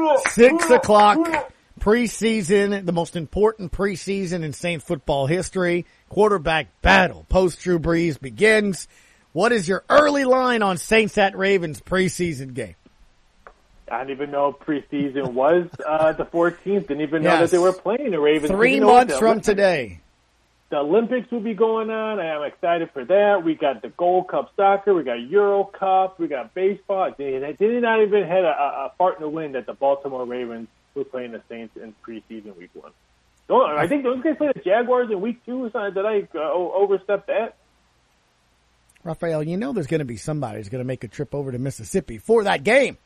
6 o'clock, preseason, the most important preseason in Saints football history. Quarterback battle, post-Drew Brees begins. What is your early line on Saints at Ravens preseason game? I didn't even know preseason was the 14th. Didn't even know that they were playing the Ravens. 3 months from today. The Olympics will be going on. I am excited for that. We got the Gold Cup soccer. We got Euro Cup. We got baseball. They did not even have a fart in the wind that the Baltimore Ravens were playing the Saints in preseason Week 1. I think those guys play the Jaguars in Week 2 or something. Did I overstep that? Raphael, there's going to be somebody who's going to make a trip over to Mississippi for that game.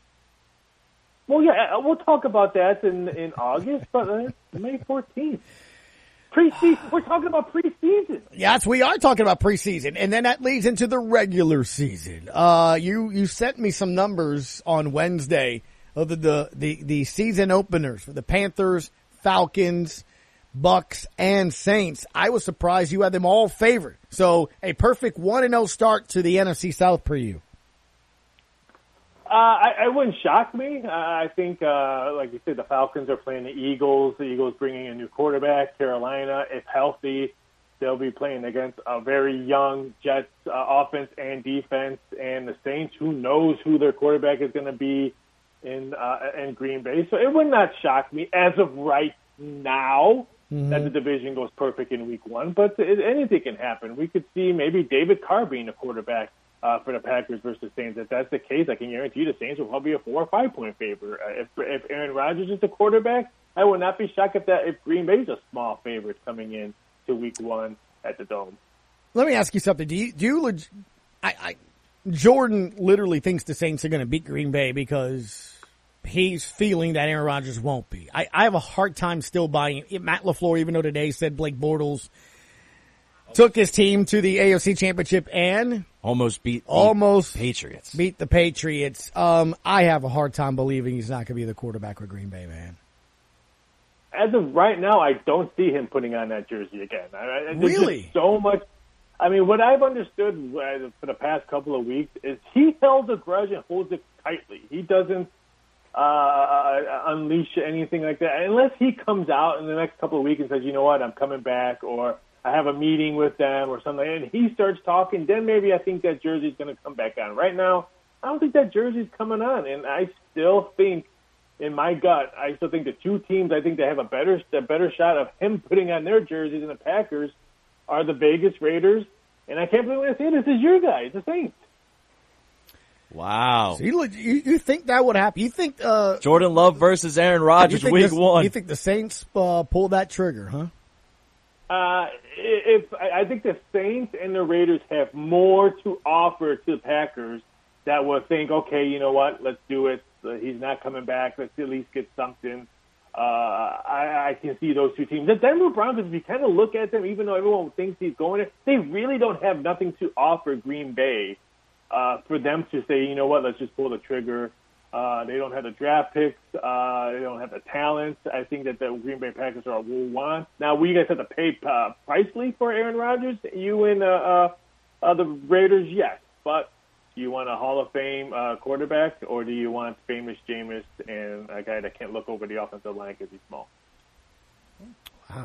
Well, yeah, we'll talk about that in August, but May 14th. Preseason. We're talking about preseason. Yes, we are talking about preseason, and then that leads into the regular season. You sent me some numbers on Wednesday of the season openers for the Panthers, Falcons, Bucks, and Saints. I was surprised you had them all favored. So a perfect 1-0 start to the NFC South for you. I wouldn't shock me. I think, like you said, the Falcons are playing the Eagles. The Eagles bringing a new quarterback. Carolina, if healthy, they'll be playing against a very young Jets offense and defense. And the Saints, who knows who their quarterback is going to be in Green Bay. So it would not shock me as of right now that the division goes perfect in Week 1. But anything can happen. We could see maybe David Carr being a quarterback for the Packers versus Saints. If that's the case, I can guarantee the Saints will probably be a 4 or 5 point favorite. If Aaron Rodgers is the quarterback, I would not be shocked if Green Bay's a small favorite coming in to Week 1 at the Dome. Let me ask you something. Jordan literally thinks the Saints are going to beat Green Bay because he's feeling that Aaron Rodgers won't be. I have a hard time still buying it. Matt LaFleur, even though today said Blake Bortles took his team to the AFC Championship and almost beat Patriots. Beat the Patriots. I have a hard time believing he's not going to be the quarterback for Green Bay, man. As of right now, I don't see him putting on that jersey again. Really? So much. I mean, what I've understood for the past couple of weeks is he held a grudge and holds it tightly. He doesn't unleash anything like that unless he comes out in the next couple of weeks and says, you know what, I'm coming back, or I have a meeting with them or something, and he starts talking, then maybe I think that jersey's going to come back on. Right now, I don't think that jersey's coming on, and I still think, in my gut, I still think the two teams, I think they have a better shot of him putting on their jerseys than the Packers are the Vegas Raiders, and I can't believe I say this is your guys, the Saints. Wow. So you think that would happen? You think Jordan Love versus Aaron Rodgers Week 1? You think the Saints pull that trigger, huh? I think the Saints and the Raiders have more to offer to the Packers that will think, okay, you know what, let's do it. He's not coming back. Let's at least get something. I can see those two teams. The Denver Broncos, if you kind of look at them, even though everyone thinks he's going there, they really don't have nothing to offer Green Bay for them to say, you know what, let's just pull the trigger. They don't have the draft picks. They don't have the talent. I think that the Green Bay Packers will want. Now, we guys have to pay pricely for Aaron Rodgers. You and the Raiders, yes. But do you want a Hall of Fame quarterback, or do you want famous Jameis and a guy that can't look over the offensive line because he's small? Wow.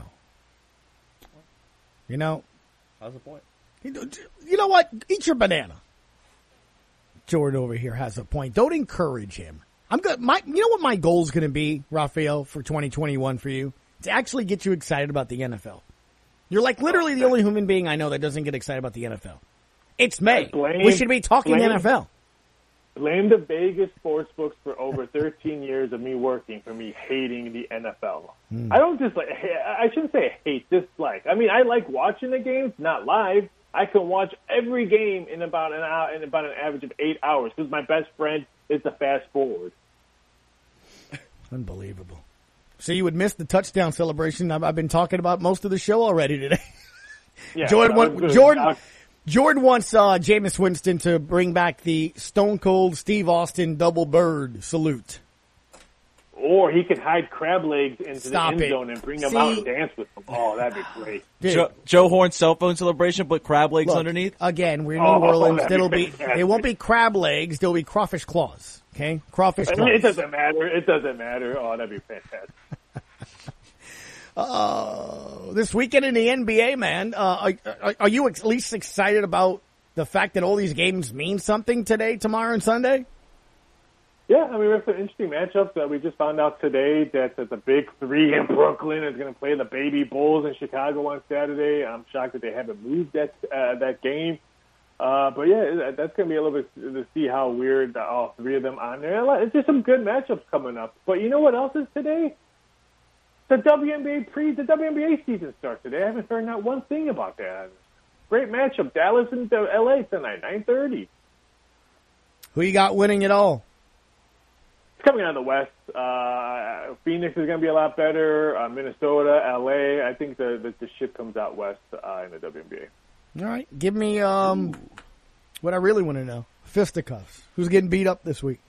You know. How's the point? You know what? Eat your banana. Jordan over here has a point. Don't encourage him. I'm good. You know what my goal is going to be, Raphael, for 2021 for you? To actually get you excited about the NFL. You're like literally the only human being I know that doesn't get excited about the NFL. It's May. We should be talking NFL. Blame the Vegas sportsbooks for over 13 years of me working for me hating the NFL. I don't dislike. I shouldn't say hate, dislike. I mean, I like watching the games, not live. I can watch every game in about an hour, in about an average of 8 hours, because my best friend is the fast forward. Unbelievable. So you would miss the touchdown celebration I've been talking about most of the show already today. Yeah, Jordan wants Jameis Winston to bring back the Stone Cold Steve Austin double bird salute. Or he could hide crab legs into the end zone and bring them out and dance with them. Oh, that'd be great. Joe Horn's cell phone celebration, put crab legs underneath? Again, we're in New Orleans. They won't be crab legs. They'll be crawfish claws. Okay? Crawfish claws. It doesn't matter. It doesn't matter. Oh, that'd be fantastic. This weekend in the NBA, man, are you at least excited about the fact that all these games mean something today, tomorrow, and Sunday? Yeah, I mean, we have some interesting matchups. We just found out today that the Big Three in Brooklyn is going to play the Baby Bulls in Chicago on Saturday. I'm shocked that they haven't moved that game. But yeah, that's going to be a little bit to see how weird all three of them on there. It's just some good matchups coming up. But you know what else is today? The WNBA season starts today. I haven't heard not one thing about that. Great matchup, Dallas and LA tonight, 9:30. Who you got winning it all? It's coming out of the West. Phoenix is going to be a lot better. Minnesota, LA. I think the ship comes out west in the WNBA. All right, give me what I really want to know: fisticuffs. Who's getting beat up this week?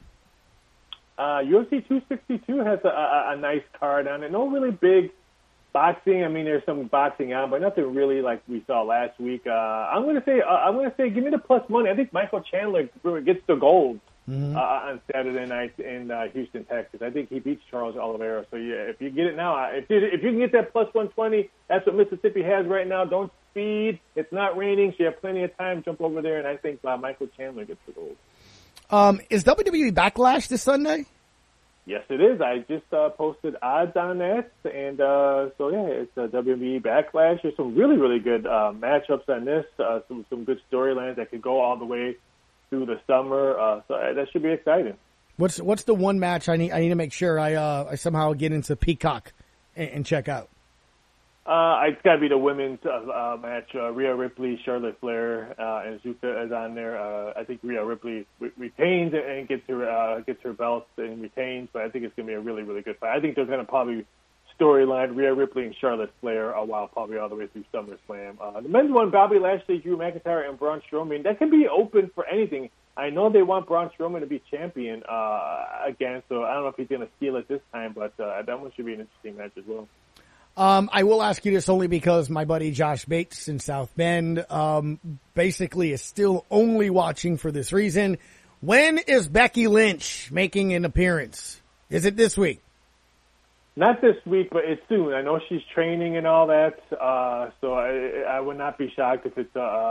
UFC 262 has a nice card on it. No really big boxing. I mean, there's some boxing on, but nothing really like we saw last week. I'm going to say, give me the plus money. I think Michael Chandler gets the gold on Saturday night in Houston, Texas. I think he beats Charles Oliveira. So yeah, if you get it now, if you can get that plus 120, that's what Mississippi has right now. Don't speed. It's not raining, so you have plenty of time. Jump over there, and I think Michael Chandler gets the gold. Is WWE Backlash this Sunday? Yes, it is. I just posted odds on that, and so yeah, it's WWE Backlash. There's some really, really good matchups on this. Some good storylines that could go all the way through the summer. So that should be exciting. What's the one match I need to make sure I somehow get into Peacock and check out? It's got to be the women's match. Rhea Ripley, Charlotte Flair, and Zuka is on there. I think Rhea Ripley retains and gets her belt and retains, but I think it's going to be a really, really good fight. I think they're going to probably storyline Rhea Ripley and Charlotte Flair a while, probably all the way through SummerSlam. The men's one, Bobby Lashley, Drew McIntyre, and Braun Strowman, that can be open for anything. I know they want Braun Strowman to be champion again, so I don't know if he's going to steal it this time, but that one should be an interesting match as well. I will ask you this only because my buddy Josh Bates in South Bend basically is still only watching for this reason. When is Becky Lynch making an appearance? Is it this week? Not this week, but it's soon. I know she's training and all that, so I would not be shocked if it's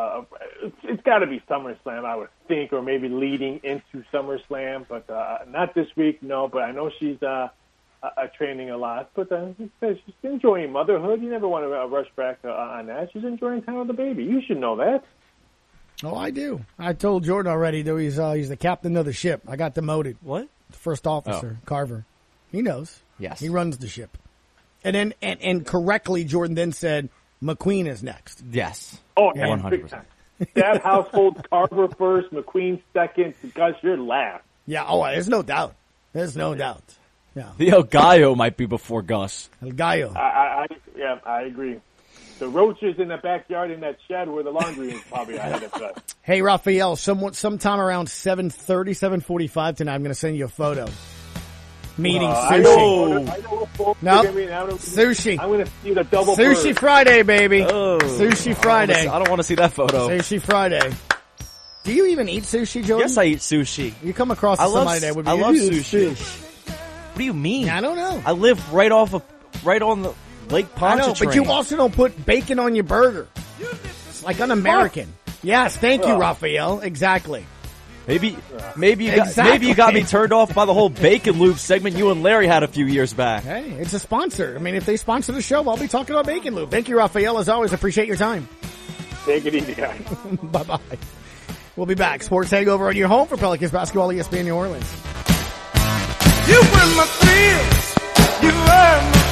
got to be SummerSlam, I would think, or maybe leading into SummerSlam, but not this week, no. But I know she's training a lot, but she's enjoying motherhood. You never want to rush back on that. She's enjoying time with the baby. You should know that. Oh, I do. I told Jordan already, though. He's the captain of the ship. I got demoted. What? The first officer, Carver. He knows. Yes. He runs the ship. And then, and correctly, Jordan then said, McQueen is next. Yes. Oh, yeah, 100%. big time. That household, Carver first, McQueen second. Gus, you're last. Yeah, there's no doubt. There's no doubt. Yeah. The El Gallo might be before Gus. El Gallo. I agree. The roaches in the backyard in that shed where the laundry is probably ahead of Gus. Hey, Raphael, sometime around 7:30, 7:45 tonight, I'm going to send you a photo. Meeting sushi. No, sushi. I'm going to see the double Sushi bird. Friday, baby. Oh, Sushi Friday. I don't want to see that photo. Sushi Friday. Do you even eat sushi, Jordan? Yes, I eat sushi. You come across somebody that would be. I love sushi. What do you mean? I don't know. I live right on the Lake Pontchartrain. I know, but you also don't put bacon on your burger. It's like un-American. Yes, thank you, Raphael. Exactly. Maybe you got me turned off by the whole Bacon Loop segment you and Larry had a few years back. Hey, it's a sponsor. I mean, if they sponsor the show, I'll be talking about Bacon Loop. Thank you, Raphael. As always, appreciate your time. Take it easy, guys. Bye-bye. We'll be back. Sports Hangover on your home for Pelicans Basketball, ESPN New Orleans. You were my thrills. You were my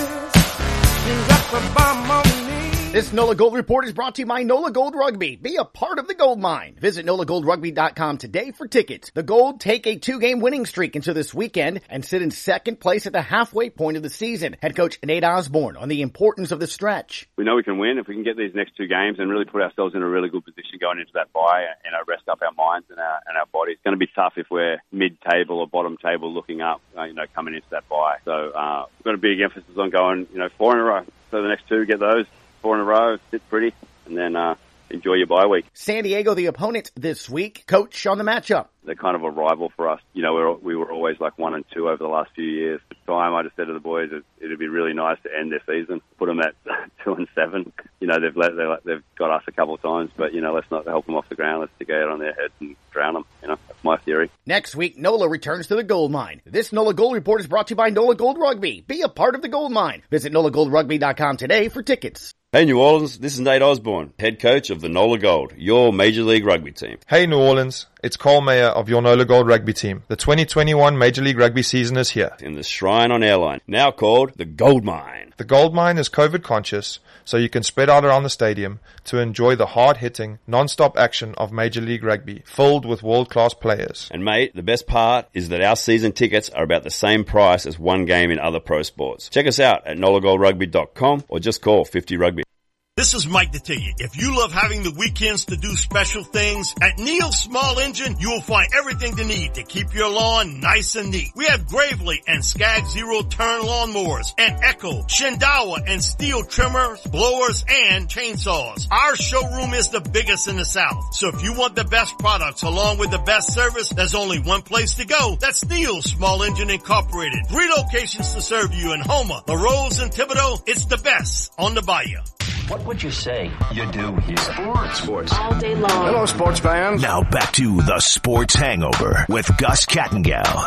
kills. You got the bomb on me. This NOLA Gold Report is brought to you by NOLA Gold Rugby. Be a part of the gold mine. Visit NOLAGoldRugby.com today for tickets. The Gold take a 2-game winning streak into this weekend and sit in second place at the halfway point of the season. Head coach Nate Osborne on the importance of the stretch. We know we can win if we can get these next 2 games and really put ourselves in a really good position going into that bye and rest up our minds and our bodies. It's going to be tough if we're mid-table or bottom table looking up, coming into that bye. So we've got a big emphasis on going, 4 in a row. So the next 2, get those. 4 in a row, sit pretty, and then enjoy your bye week. San Diego, the opponent this week. Coach on the matchup. They're kind of a rival for us. We were always like 1 and 2 over the last few years. At the time, I just said to the boys, it'd be really nice to end their season, put them at 2 and 7. They've got us a couple of times, but let's not help them off the ground. Let's stick it out on their heads and drown them. That's my theory. Next week, NOLA returns to the gold mine. This NOLA Gold Report is brought to you by NOLA Gold Rugby. Be a part of the gold mine. Visit NOLAGoldRugby.com today for tickets. Hey New Orleans, this is Nate Osborne, head coach of the NOLA Gold, your Major League Rugby team. Hey New Orleans, it's Cole Mayer of your NOLA Gold Rugby team. The 2021 Major League Rugby season is here. In the Shrine on Airline, now called the Gold Mine. The Gold Mine is COVID conscious, so you can spread out around the stadium to enjoy the hard-hitting, non-stop action of Major League Rugby, filled with world-class players. And mate, the best part is that our season tickets are about the same price as one game in other pro sports. Check us out at nolagoldrugby.com or just call 50 Rugby. This is Mike to tell you, if you love having the weekends to do special things, at Neil's Small Engine, you will find everything you need to keep your lawn nice and neat. We have Gravely and Skag Zero Turn lawnmowers, and Echo, Shindawa and Steel trimmers, blowers, and chainsaws. Our showroom is the biggest in the South. So if you want the best products along with the best service, there's only one place to go. That's Neil's Small Engine Incorporated. 3 locations to serve you in Houma, LaRose, and Thibodaux. It's the best on the bayou. What would you say you do here? Sports. All day long. Hello, sports fans. Now back to the Sports Hangover with Gus Kattengell.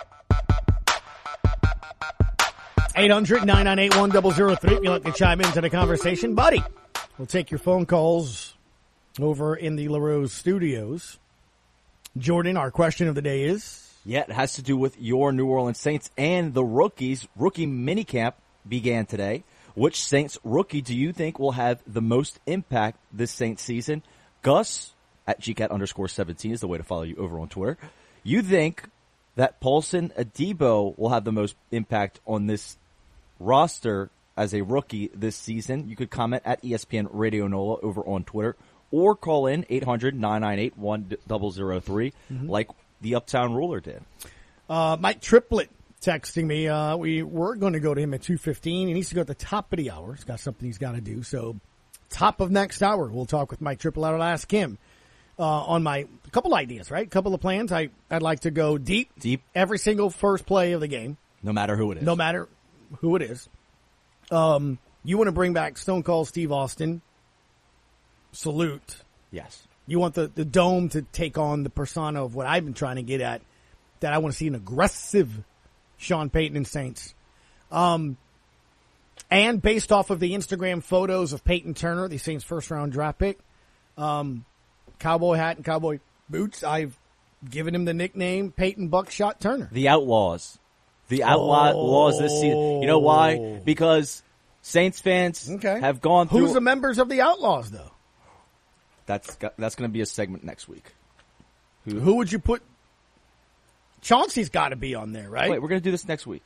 800-998-1003 if you'd like to chime into the conversation. Buddy, we'll take your phone calls over in the LaRose studios. Jordan, our question of the day is? Yeah, it has to do with your New Orleans Saints and the rookies. Rookie minicamp began today. Which Saints rookie do you think will have the most impact this Saints season? Gus, at GCat_17 is the way to follow you over on Twitter. You think that Paulson Adebo will have the most impact on this roster as a rookie this season? You could comment at ESPN Radio NOLA over on Twitter or call in 800-998-1003 like the Uptown Ruler did. Mike Triplett texting me. We were going to go to him at 2:15. He needs to go at the top of the hour. He's got something he's got to do. So top of next hour, we'll talk with Mike Triplett. I'll ask him on my couple ideas, right? Couple of plans. I'd like to go deep every single first play of the game. No matter who it is. No matter who it is. You want to bring back Stone Cold Steve Austin. Salute. Yes. You want the Dome to take on the persona of what I've been trying to get at, that I want to see an aggressive Sean Payton and Saints. And based off of the Instagram photos of Peyton Turner, the Saints first-round draft pick, cowboy hat and cowboy boots, I've given him the nickname Peyton Buckshot Turner. The Outlaws. The Outlaws this season. You know why? Because Saints fans have gone through. Who's the members of the Outlaws, though? That's going to be a segment next week. Who would you put? Chauncey's got to be on there, right? Wait, we're going to do this next week.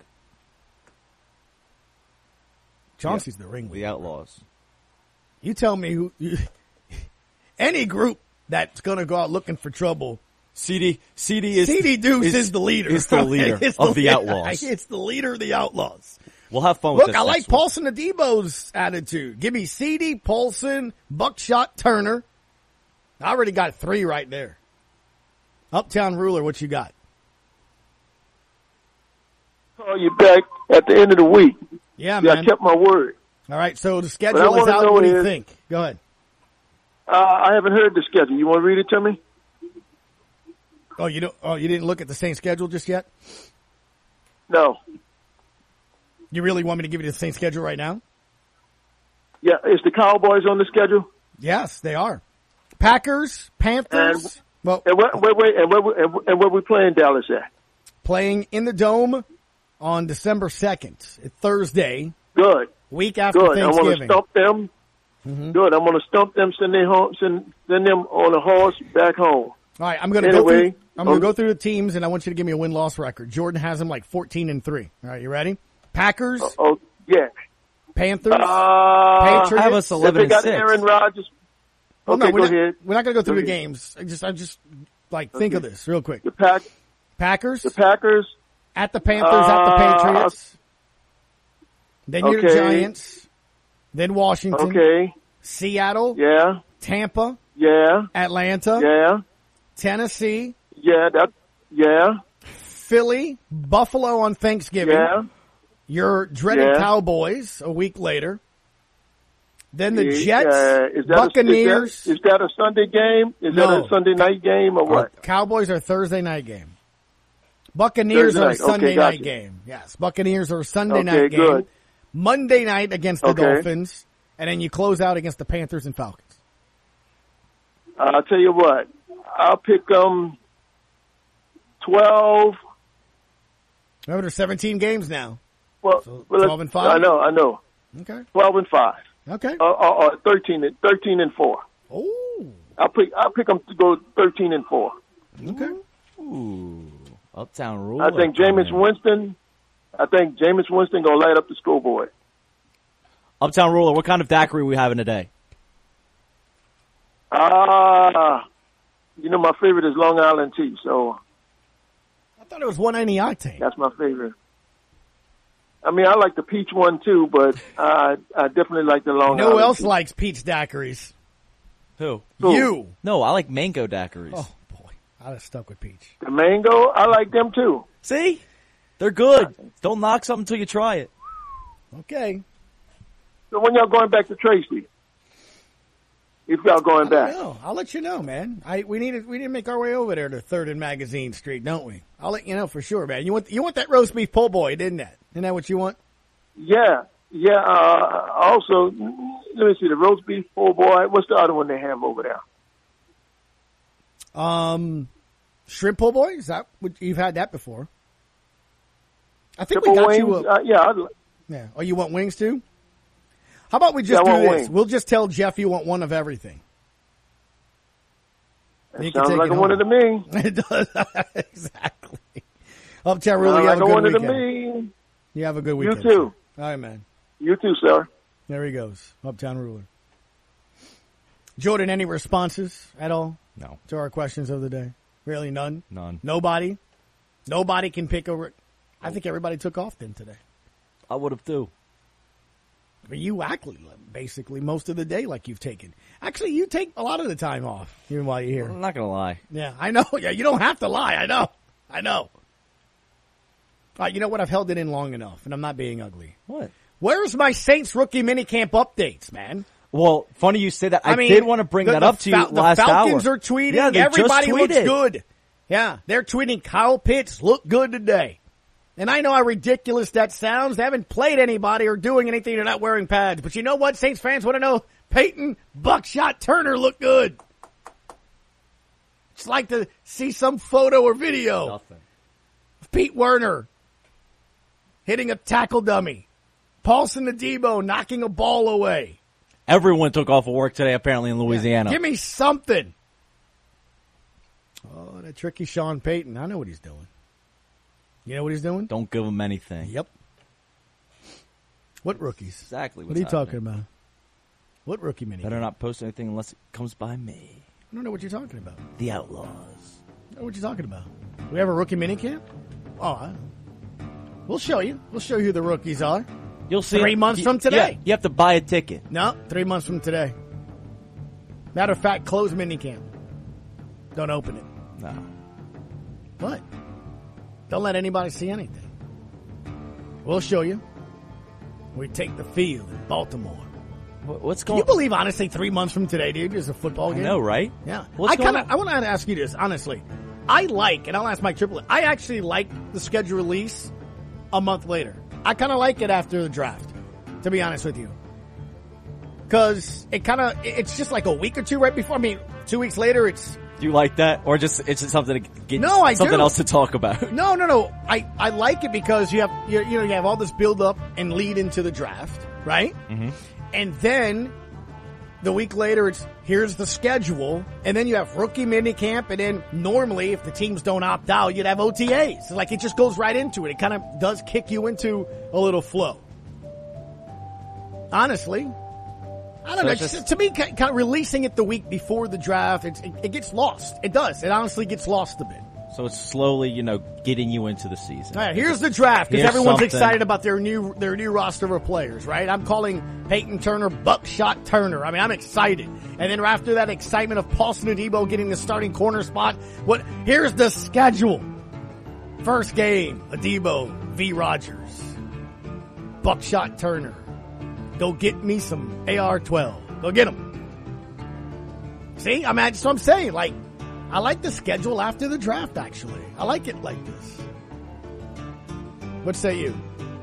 Chauncey's the ringleader. The Outlaws. You tell me who. Any group that's going to go out looking for trouble. CD Deuce is the leader. Is the leader of the Outlaws. It's the leader of the Outlaws. We'll have fun with this. Look, I like Paulson Adebo's attitude. Give me CD, Paulson, Buckshot, Turner. I already got 3 right there. Uptown Ruler, what you got? Call you back at the end of the week. Yeah, man. I kept my word. All right, so the schedule is out. What do you think? Go ahead. I haven't heard the schedule. You want to read it to me? Oh, you don't? Oh, you didn't look at the Saints schedule just yet? No. You really want me to give you the Saints schedule right now? Yeah, is the Cowboys on the schedule? Yes, they are. Packers, Panthers. And where we playing Dallas at? Playing in the Dome on December 2nd, Thursday. Good. Week after Thanksgiving. Thanksgiving. I want to stump them. Mm-hmm. Good. I'm going to stump them. Send them on a horse back home. All right, I'm going to go through the teams, and I want you to give me a win-loss record. Jordan has them like 14-3. All right, you ready? Packers. Yeah. Panthers. Patriots. I have us 11-6. They got Aaron Rodgers. Okay, go ahead. We're not going to go through the games. I just think of this real quick. The Packers. The Packers. At the Panthers, at the Patriots. Then you're the Giants. Then Washington. Okay. Seattle. Yeah. Tampa. Yeah. Atlanta. Yeah. Tennessee. Yeah. Philly. Buffalo on Thanksgiving. Yeah. Your dreaded Cowboys a week later. Then the Jets, Buccaneers. Is that a Sunday game? Is that a Sunday night game or what? Cowboys are Thursday night game. Buccaneers are a Sunday night game. Yes, Buccaneers are a Sunday night game. Good. Monday night against the Dolphins, and then you close out against the Panthers and Falcons. I'll tell you what. I'll pick 12. Remember, there's 17 games now. Well, so 12-5. I know. Okay. 12-5. Okay. 13-4. Oh. I'll pick them to go 13-4. Okay. Ooh. Uptown Ruler. I think Jameis Winston gonna light up the scoreboard. Uptown Ruler, what kind of daiquiri are we having today? My favorite is Long Island tea, so I thought it was 190 octane. That's my favorite. I mean, I like the peach one too, but I definitely like the Long Island. Who else likes peach daiquiris? Who? You. No, I like mango daiquiris. Oh boy, I'd have stuck with peach. The mango, I like them too. See? They're good. Don't knock something until you try it. Okay. So when y'all going back to Tracy? If y'all going back? I'll let you know, man. We need to make our way over there to 3rd and Magazine Street, don't we? I'll let you know for sure, man. You want that roast beef po' boy, didn't that? Isn't that what you want? Yeah. Also, let me see, the roast beef po' boy. What's the other one they have over there? Shrimp po' boy. Is that you've had that before? I think Triple we got wings? you. Yeah. Oh, you want wings too? How about we just do this? Wings. We'll just tell Jeff you want one of everything. That sounds like a winner to me. It does. Exactly. Uptown Ruler, you have a good weekend. To me. You have a good weekend. You too. All right, man. You too, sir. There he goes. Uptown Ruler. Jordan, any responses at all? No. To our questions of the day? Really none? None. Nobody? Nobody can pick over it? I think everybody took off then today. I would have too. But you act basically most of the day like you've taken. Actually, you take a lot of the time off, even while you're here. I'm not going to lie. Yeah, I know. Yeah, you don't have to lie. I know. All right, you know what? I've held it in long enough, and I'm not being ugly. What? Where's my Saints rookie minicamp updates, man? Well, funny you say that. I did want to bring that up to you last hour. The Falcons are tweeting. Yeah, everybody looks good. Yeah, they're tweeting Kyle Pitts looked good today. And I know how ridiculous that sounds. They haven't played anybody or doing anything. They're not wearing pads. But you know what? Saints fans want to know. Peyton, Buckshot, Turner look good. Just like to see some photo or video. Nothing. Of Pete Werner hitting a tackle dummy. Paulson Adebo knocking a ball away. Everyone took off of work today, apparently, in Louisiana. Give me something. Oh, that tricky Sean Payton. I know what he's doing. You know what he's doing? Don't give him anything. Yep. What rookies? Exactly. What are you talking about? What rookie mini? Better not post anything unless it comes by me. I don't know what you're talking about. The Outlaws. I don't know what you're talking about. Do we have a rookie minicamp? Oh, I don't know. We'll show you. We'll show you who the rookies are. You'll see 3 months from today. Yeah, you have to buy a ticket. No, 3 months from today. Matter of fact, close minicamp. Don't open it. No. What? Don't let anybody see anything. We'll show you. We take the field in Baltimore. What's Can going you believe, honestly, 3 months from today, dude, there's a football game? I know, right? Yeah. What's going on? I want to ask you this, honestly. I like, and I'll ask Mike Triplett, I actually like the schedule release a month later. I kind of like it after the draft, to be honest with you. Because it's just like a week or two right before. I mean, 2 weeks later, it's... Do you like that? Or just it's just something to get something else to talk about? No. I like it because you have all this build up and lead into the draft, right? Mm-hmm. And then the week later, here's the schedule, and then you have rookie minicamp, and then normally, if the teams don't opt out, you'd have OTAs. Like, it just goes right into it. It kind of does kick you into a little flow. Honestly. I don't know. To me, kind of releasing it the week before the draft, it gets lost. It does. It honestly gets lost a bit. So it's slowly, getting you into the season. All right, here's the draft because everyone's excited about their new roster of players, right? I'm calling Peyton Turner Buckshot Turner. I mean, I'm excited. And then after that excitement of Paulson Adebo getting the starting corner spot, here's the schedule. First game, Adebo v. Rogers. Buckshot Turner. Go get me some AR-12. Go get them. See, that's what I'm saying. Like, I like the schedule after the draft, actually. I like it like this. What say you?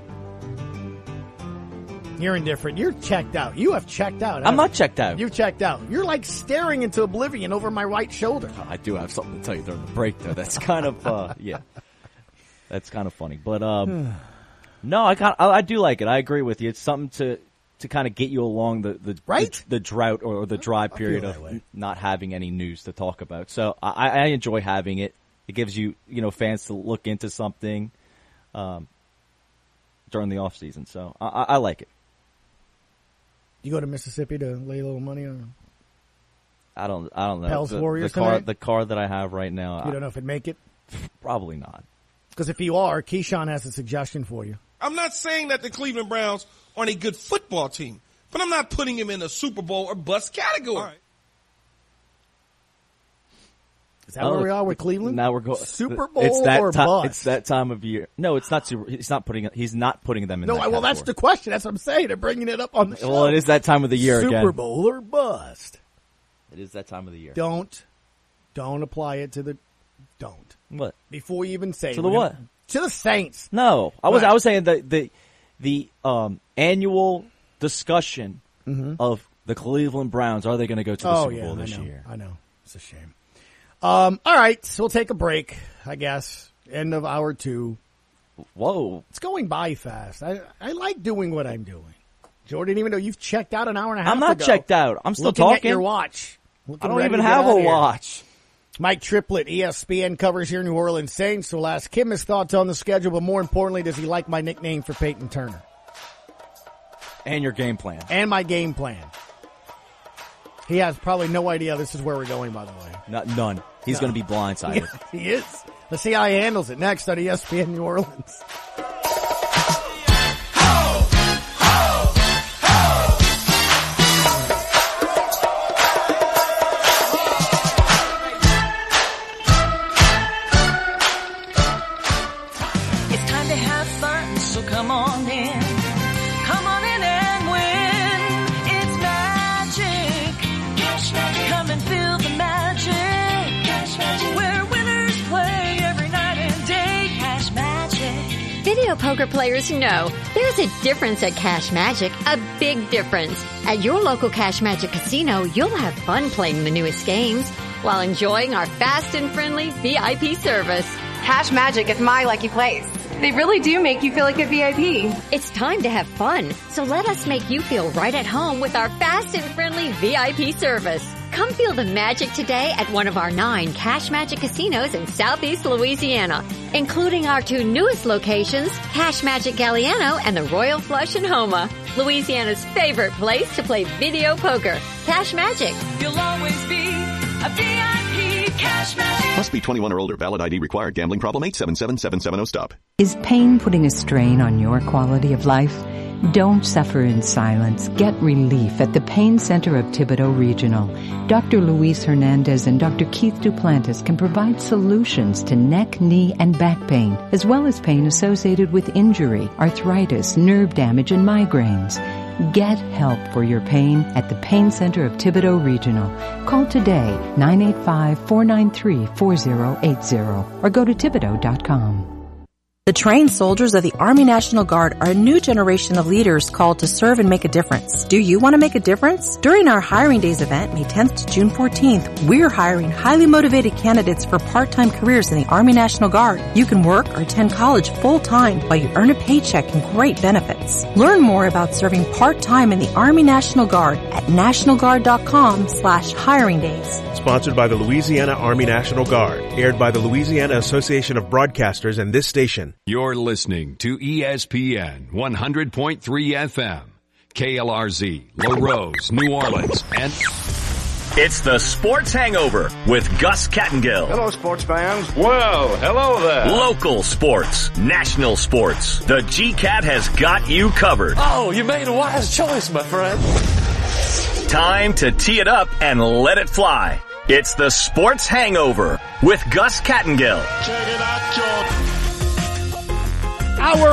You're indifferent. You're checked out. You have checked out. I'm not checked out. You've checked out. You're like staring into oblivion over my right shoulder. I do have something to tell you during the break, though. That's kind of, yeah. That's kind of funny. But, no, I do like it. I agree with you. It's something to kind of get you along the drought or the dry period of not having any news to talk about. So I enjoy having it. It gives you, fans to look into something during the off season. So I like it. You go to Mississippi to lay a little money on? I don't know. Pels Warriors the car that I have right now. You don't know if it'd make it? Probably not. Because if you are, Keyshawn has a suggestion for you. I'm not saying that the Cleveland Browns aren't a good football team, but I'm not putting him in a Super Bowl or bust category. Right. Is that where we are with Cleveland? Now we're going Super Bowl or bust? It's that time of year. No, it's not. He's not putting them in. No, that well, that's the question. That's what I'm saying. They're bringing it up on the show. Well, it is that time of the year Super again. Bowl or bust. It is that time of the year. Don't apply it to the. Don't. What? Before you even say it. To the what? To the Saints. No, I was saying the annual discussion of the Cleveland Browns. Are they going to go to the Super Bowl this year? I know. It's a shame. All right, so we'll take a break, I guess. End of hour 2. Whoa. It's going by fast. I like doing what I'm doing. Jordan, even though you've checked out an hour and a half I'm not ago, checked out. I'm still looking talking. at your watch. I don't even have a watch. Mike Triplett, ESPN covers here New Orleans Saints. So we'll ask him his thoughts on the schedule, but more importantly, does he like my nickname for Peyton Turner? And your game plan. And my game plan. He has probably no idea this is where we're going, by the way. None. He's going to be blindsided. He is. Let's see how he handles it next on ESPN New Orleans. It's time to have fun, so come on in. Come on in and win. It's magic. Cash Magic. Come and feel the magic. Cash Magic. Where winners play every night and day. Cash Magic. Video poker players know there's a difference at Cash Magic, a big difference. At your local Cash Magic casino, you'll have fun playing the newest games while enjoying our fast and friendly VIP service. Cash Magic is my lucky place. They really do make you feel like a VIP. It's time to have fun, so let us make you feel right at home with our fast and friendly VIP service. Come feel the magic today at one of our 9 Cash Magic casinos in Southeast Louisiana, including our 2 newest locations, Cash Magic Galliano and the Royal Flush in Houma, Louisiana's favorite place to play video poker. Cash Magic. You'll always be a VIP. Cash Magic. Must be 21 or older. Valid ID required. Gambling problem? 877-770-STOP. Is pain putting a strain on your quality of life? Don't suffer in silence. Get relief at the Pain Center of Thibodaux Regional. Dr. Luis Hernandez and Dr. Keith Duplantis can provide solutions to neck, knee, and back pain, as well as pain associated with injury, arthritis, nerve damage, and migraines. Get help for your pain at the Pain Center of Thibodaux Regional. Call today, 985-493-4080, or go to Thibodaux.com. The trained soldiers of the Army National Guard are a new generation of leaders called to serve and make a difference. Do you want to make a difference? During our Hiring Days event, May 10th to June 14th, we're hiring highly motivated candidates for part-time careers in the Army National Guard. You can work or attend college full-time while you earn a paycheck and great benefits. Learn more about serving part-time in the Army National Guard at nationalguard.com/hiring days. Sponsored by the Louisiana Army National Guard. Aired by the Louisiana Association of Broadcasters and this station. You're listening to ESPN 100.3 FM, KLRZ, Larose, New Orleans, and... It's the Sports Hangover with Gus Kattengill. Hello, sports fans. Whoa, hello there. Local sports, national sports. The GCAT has got you covered. Oh, you made a wise choice, my friend. Time to tee it up and let it fly. It's the Sports Hangover with Gus Kattengill. Our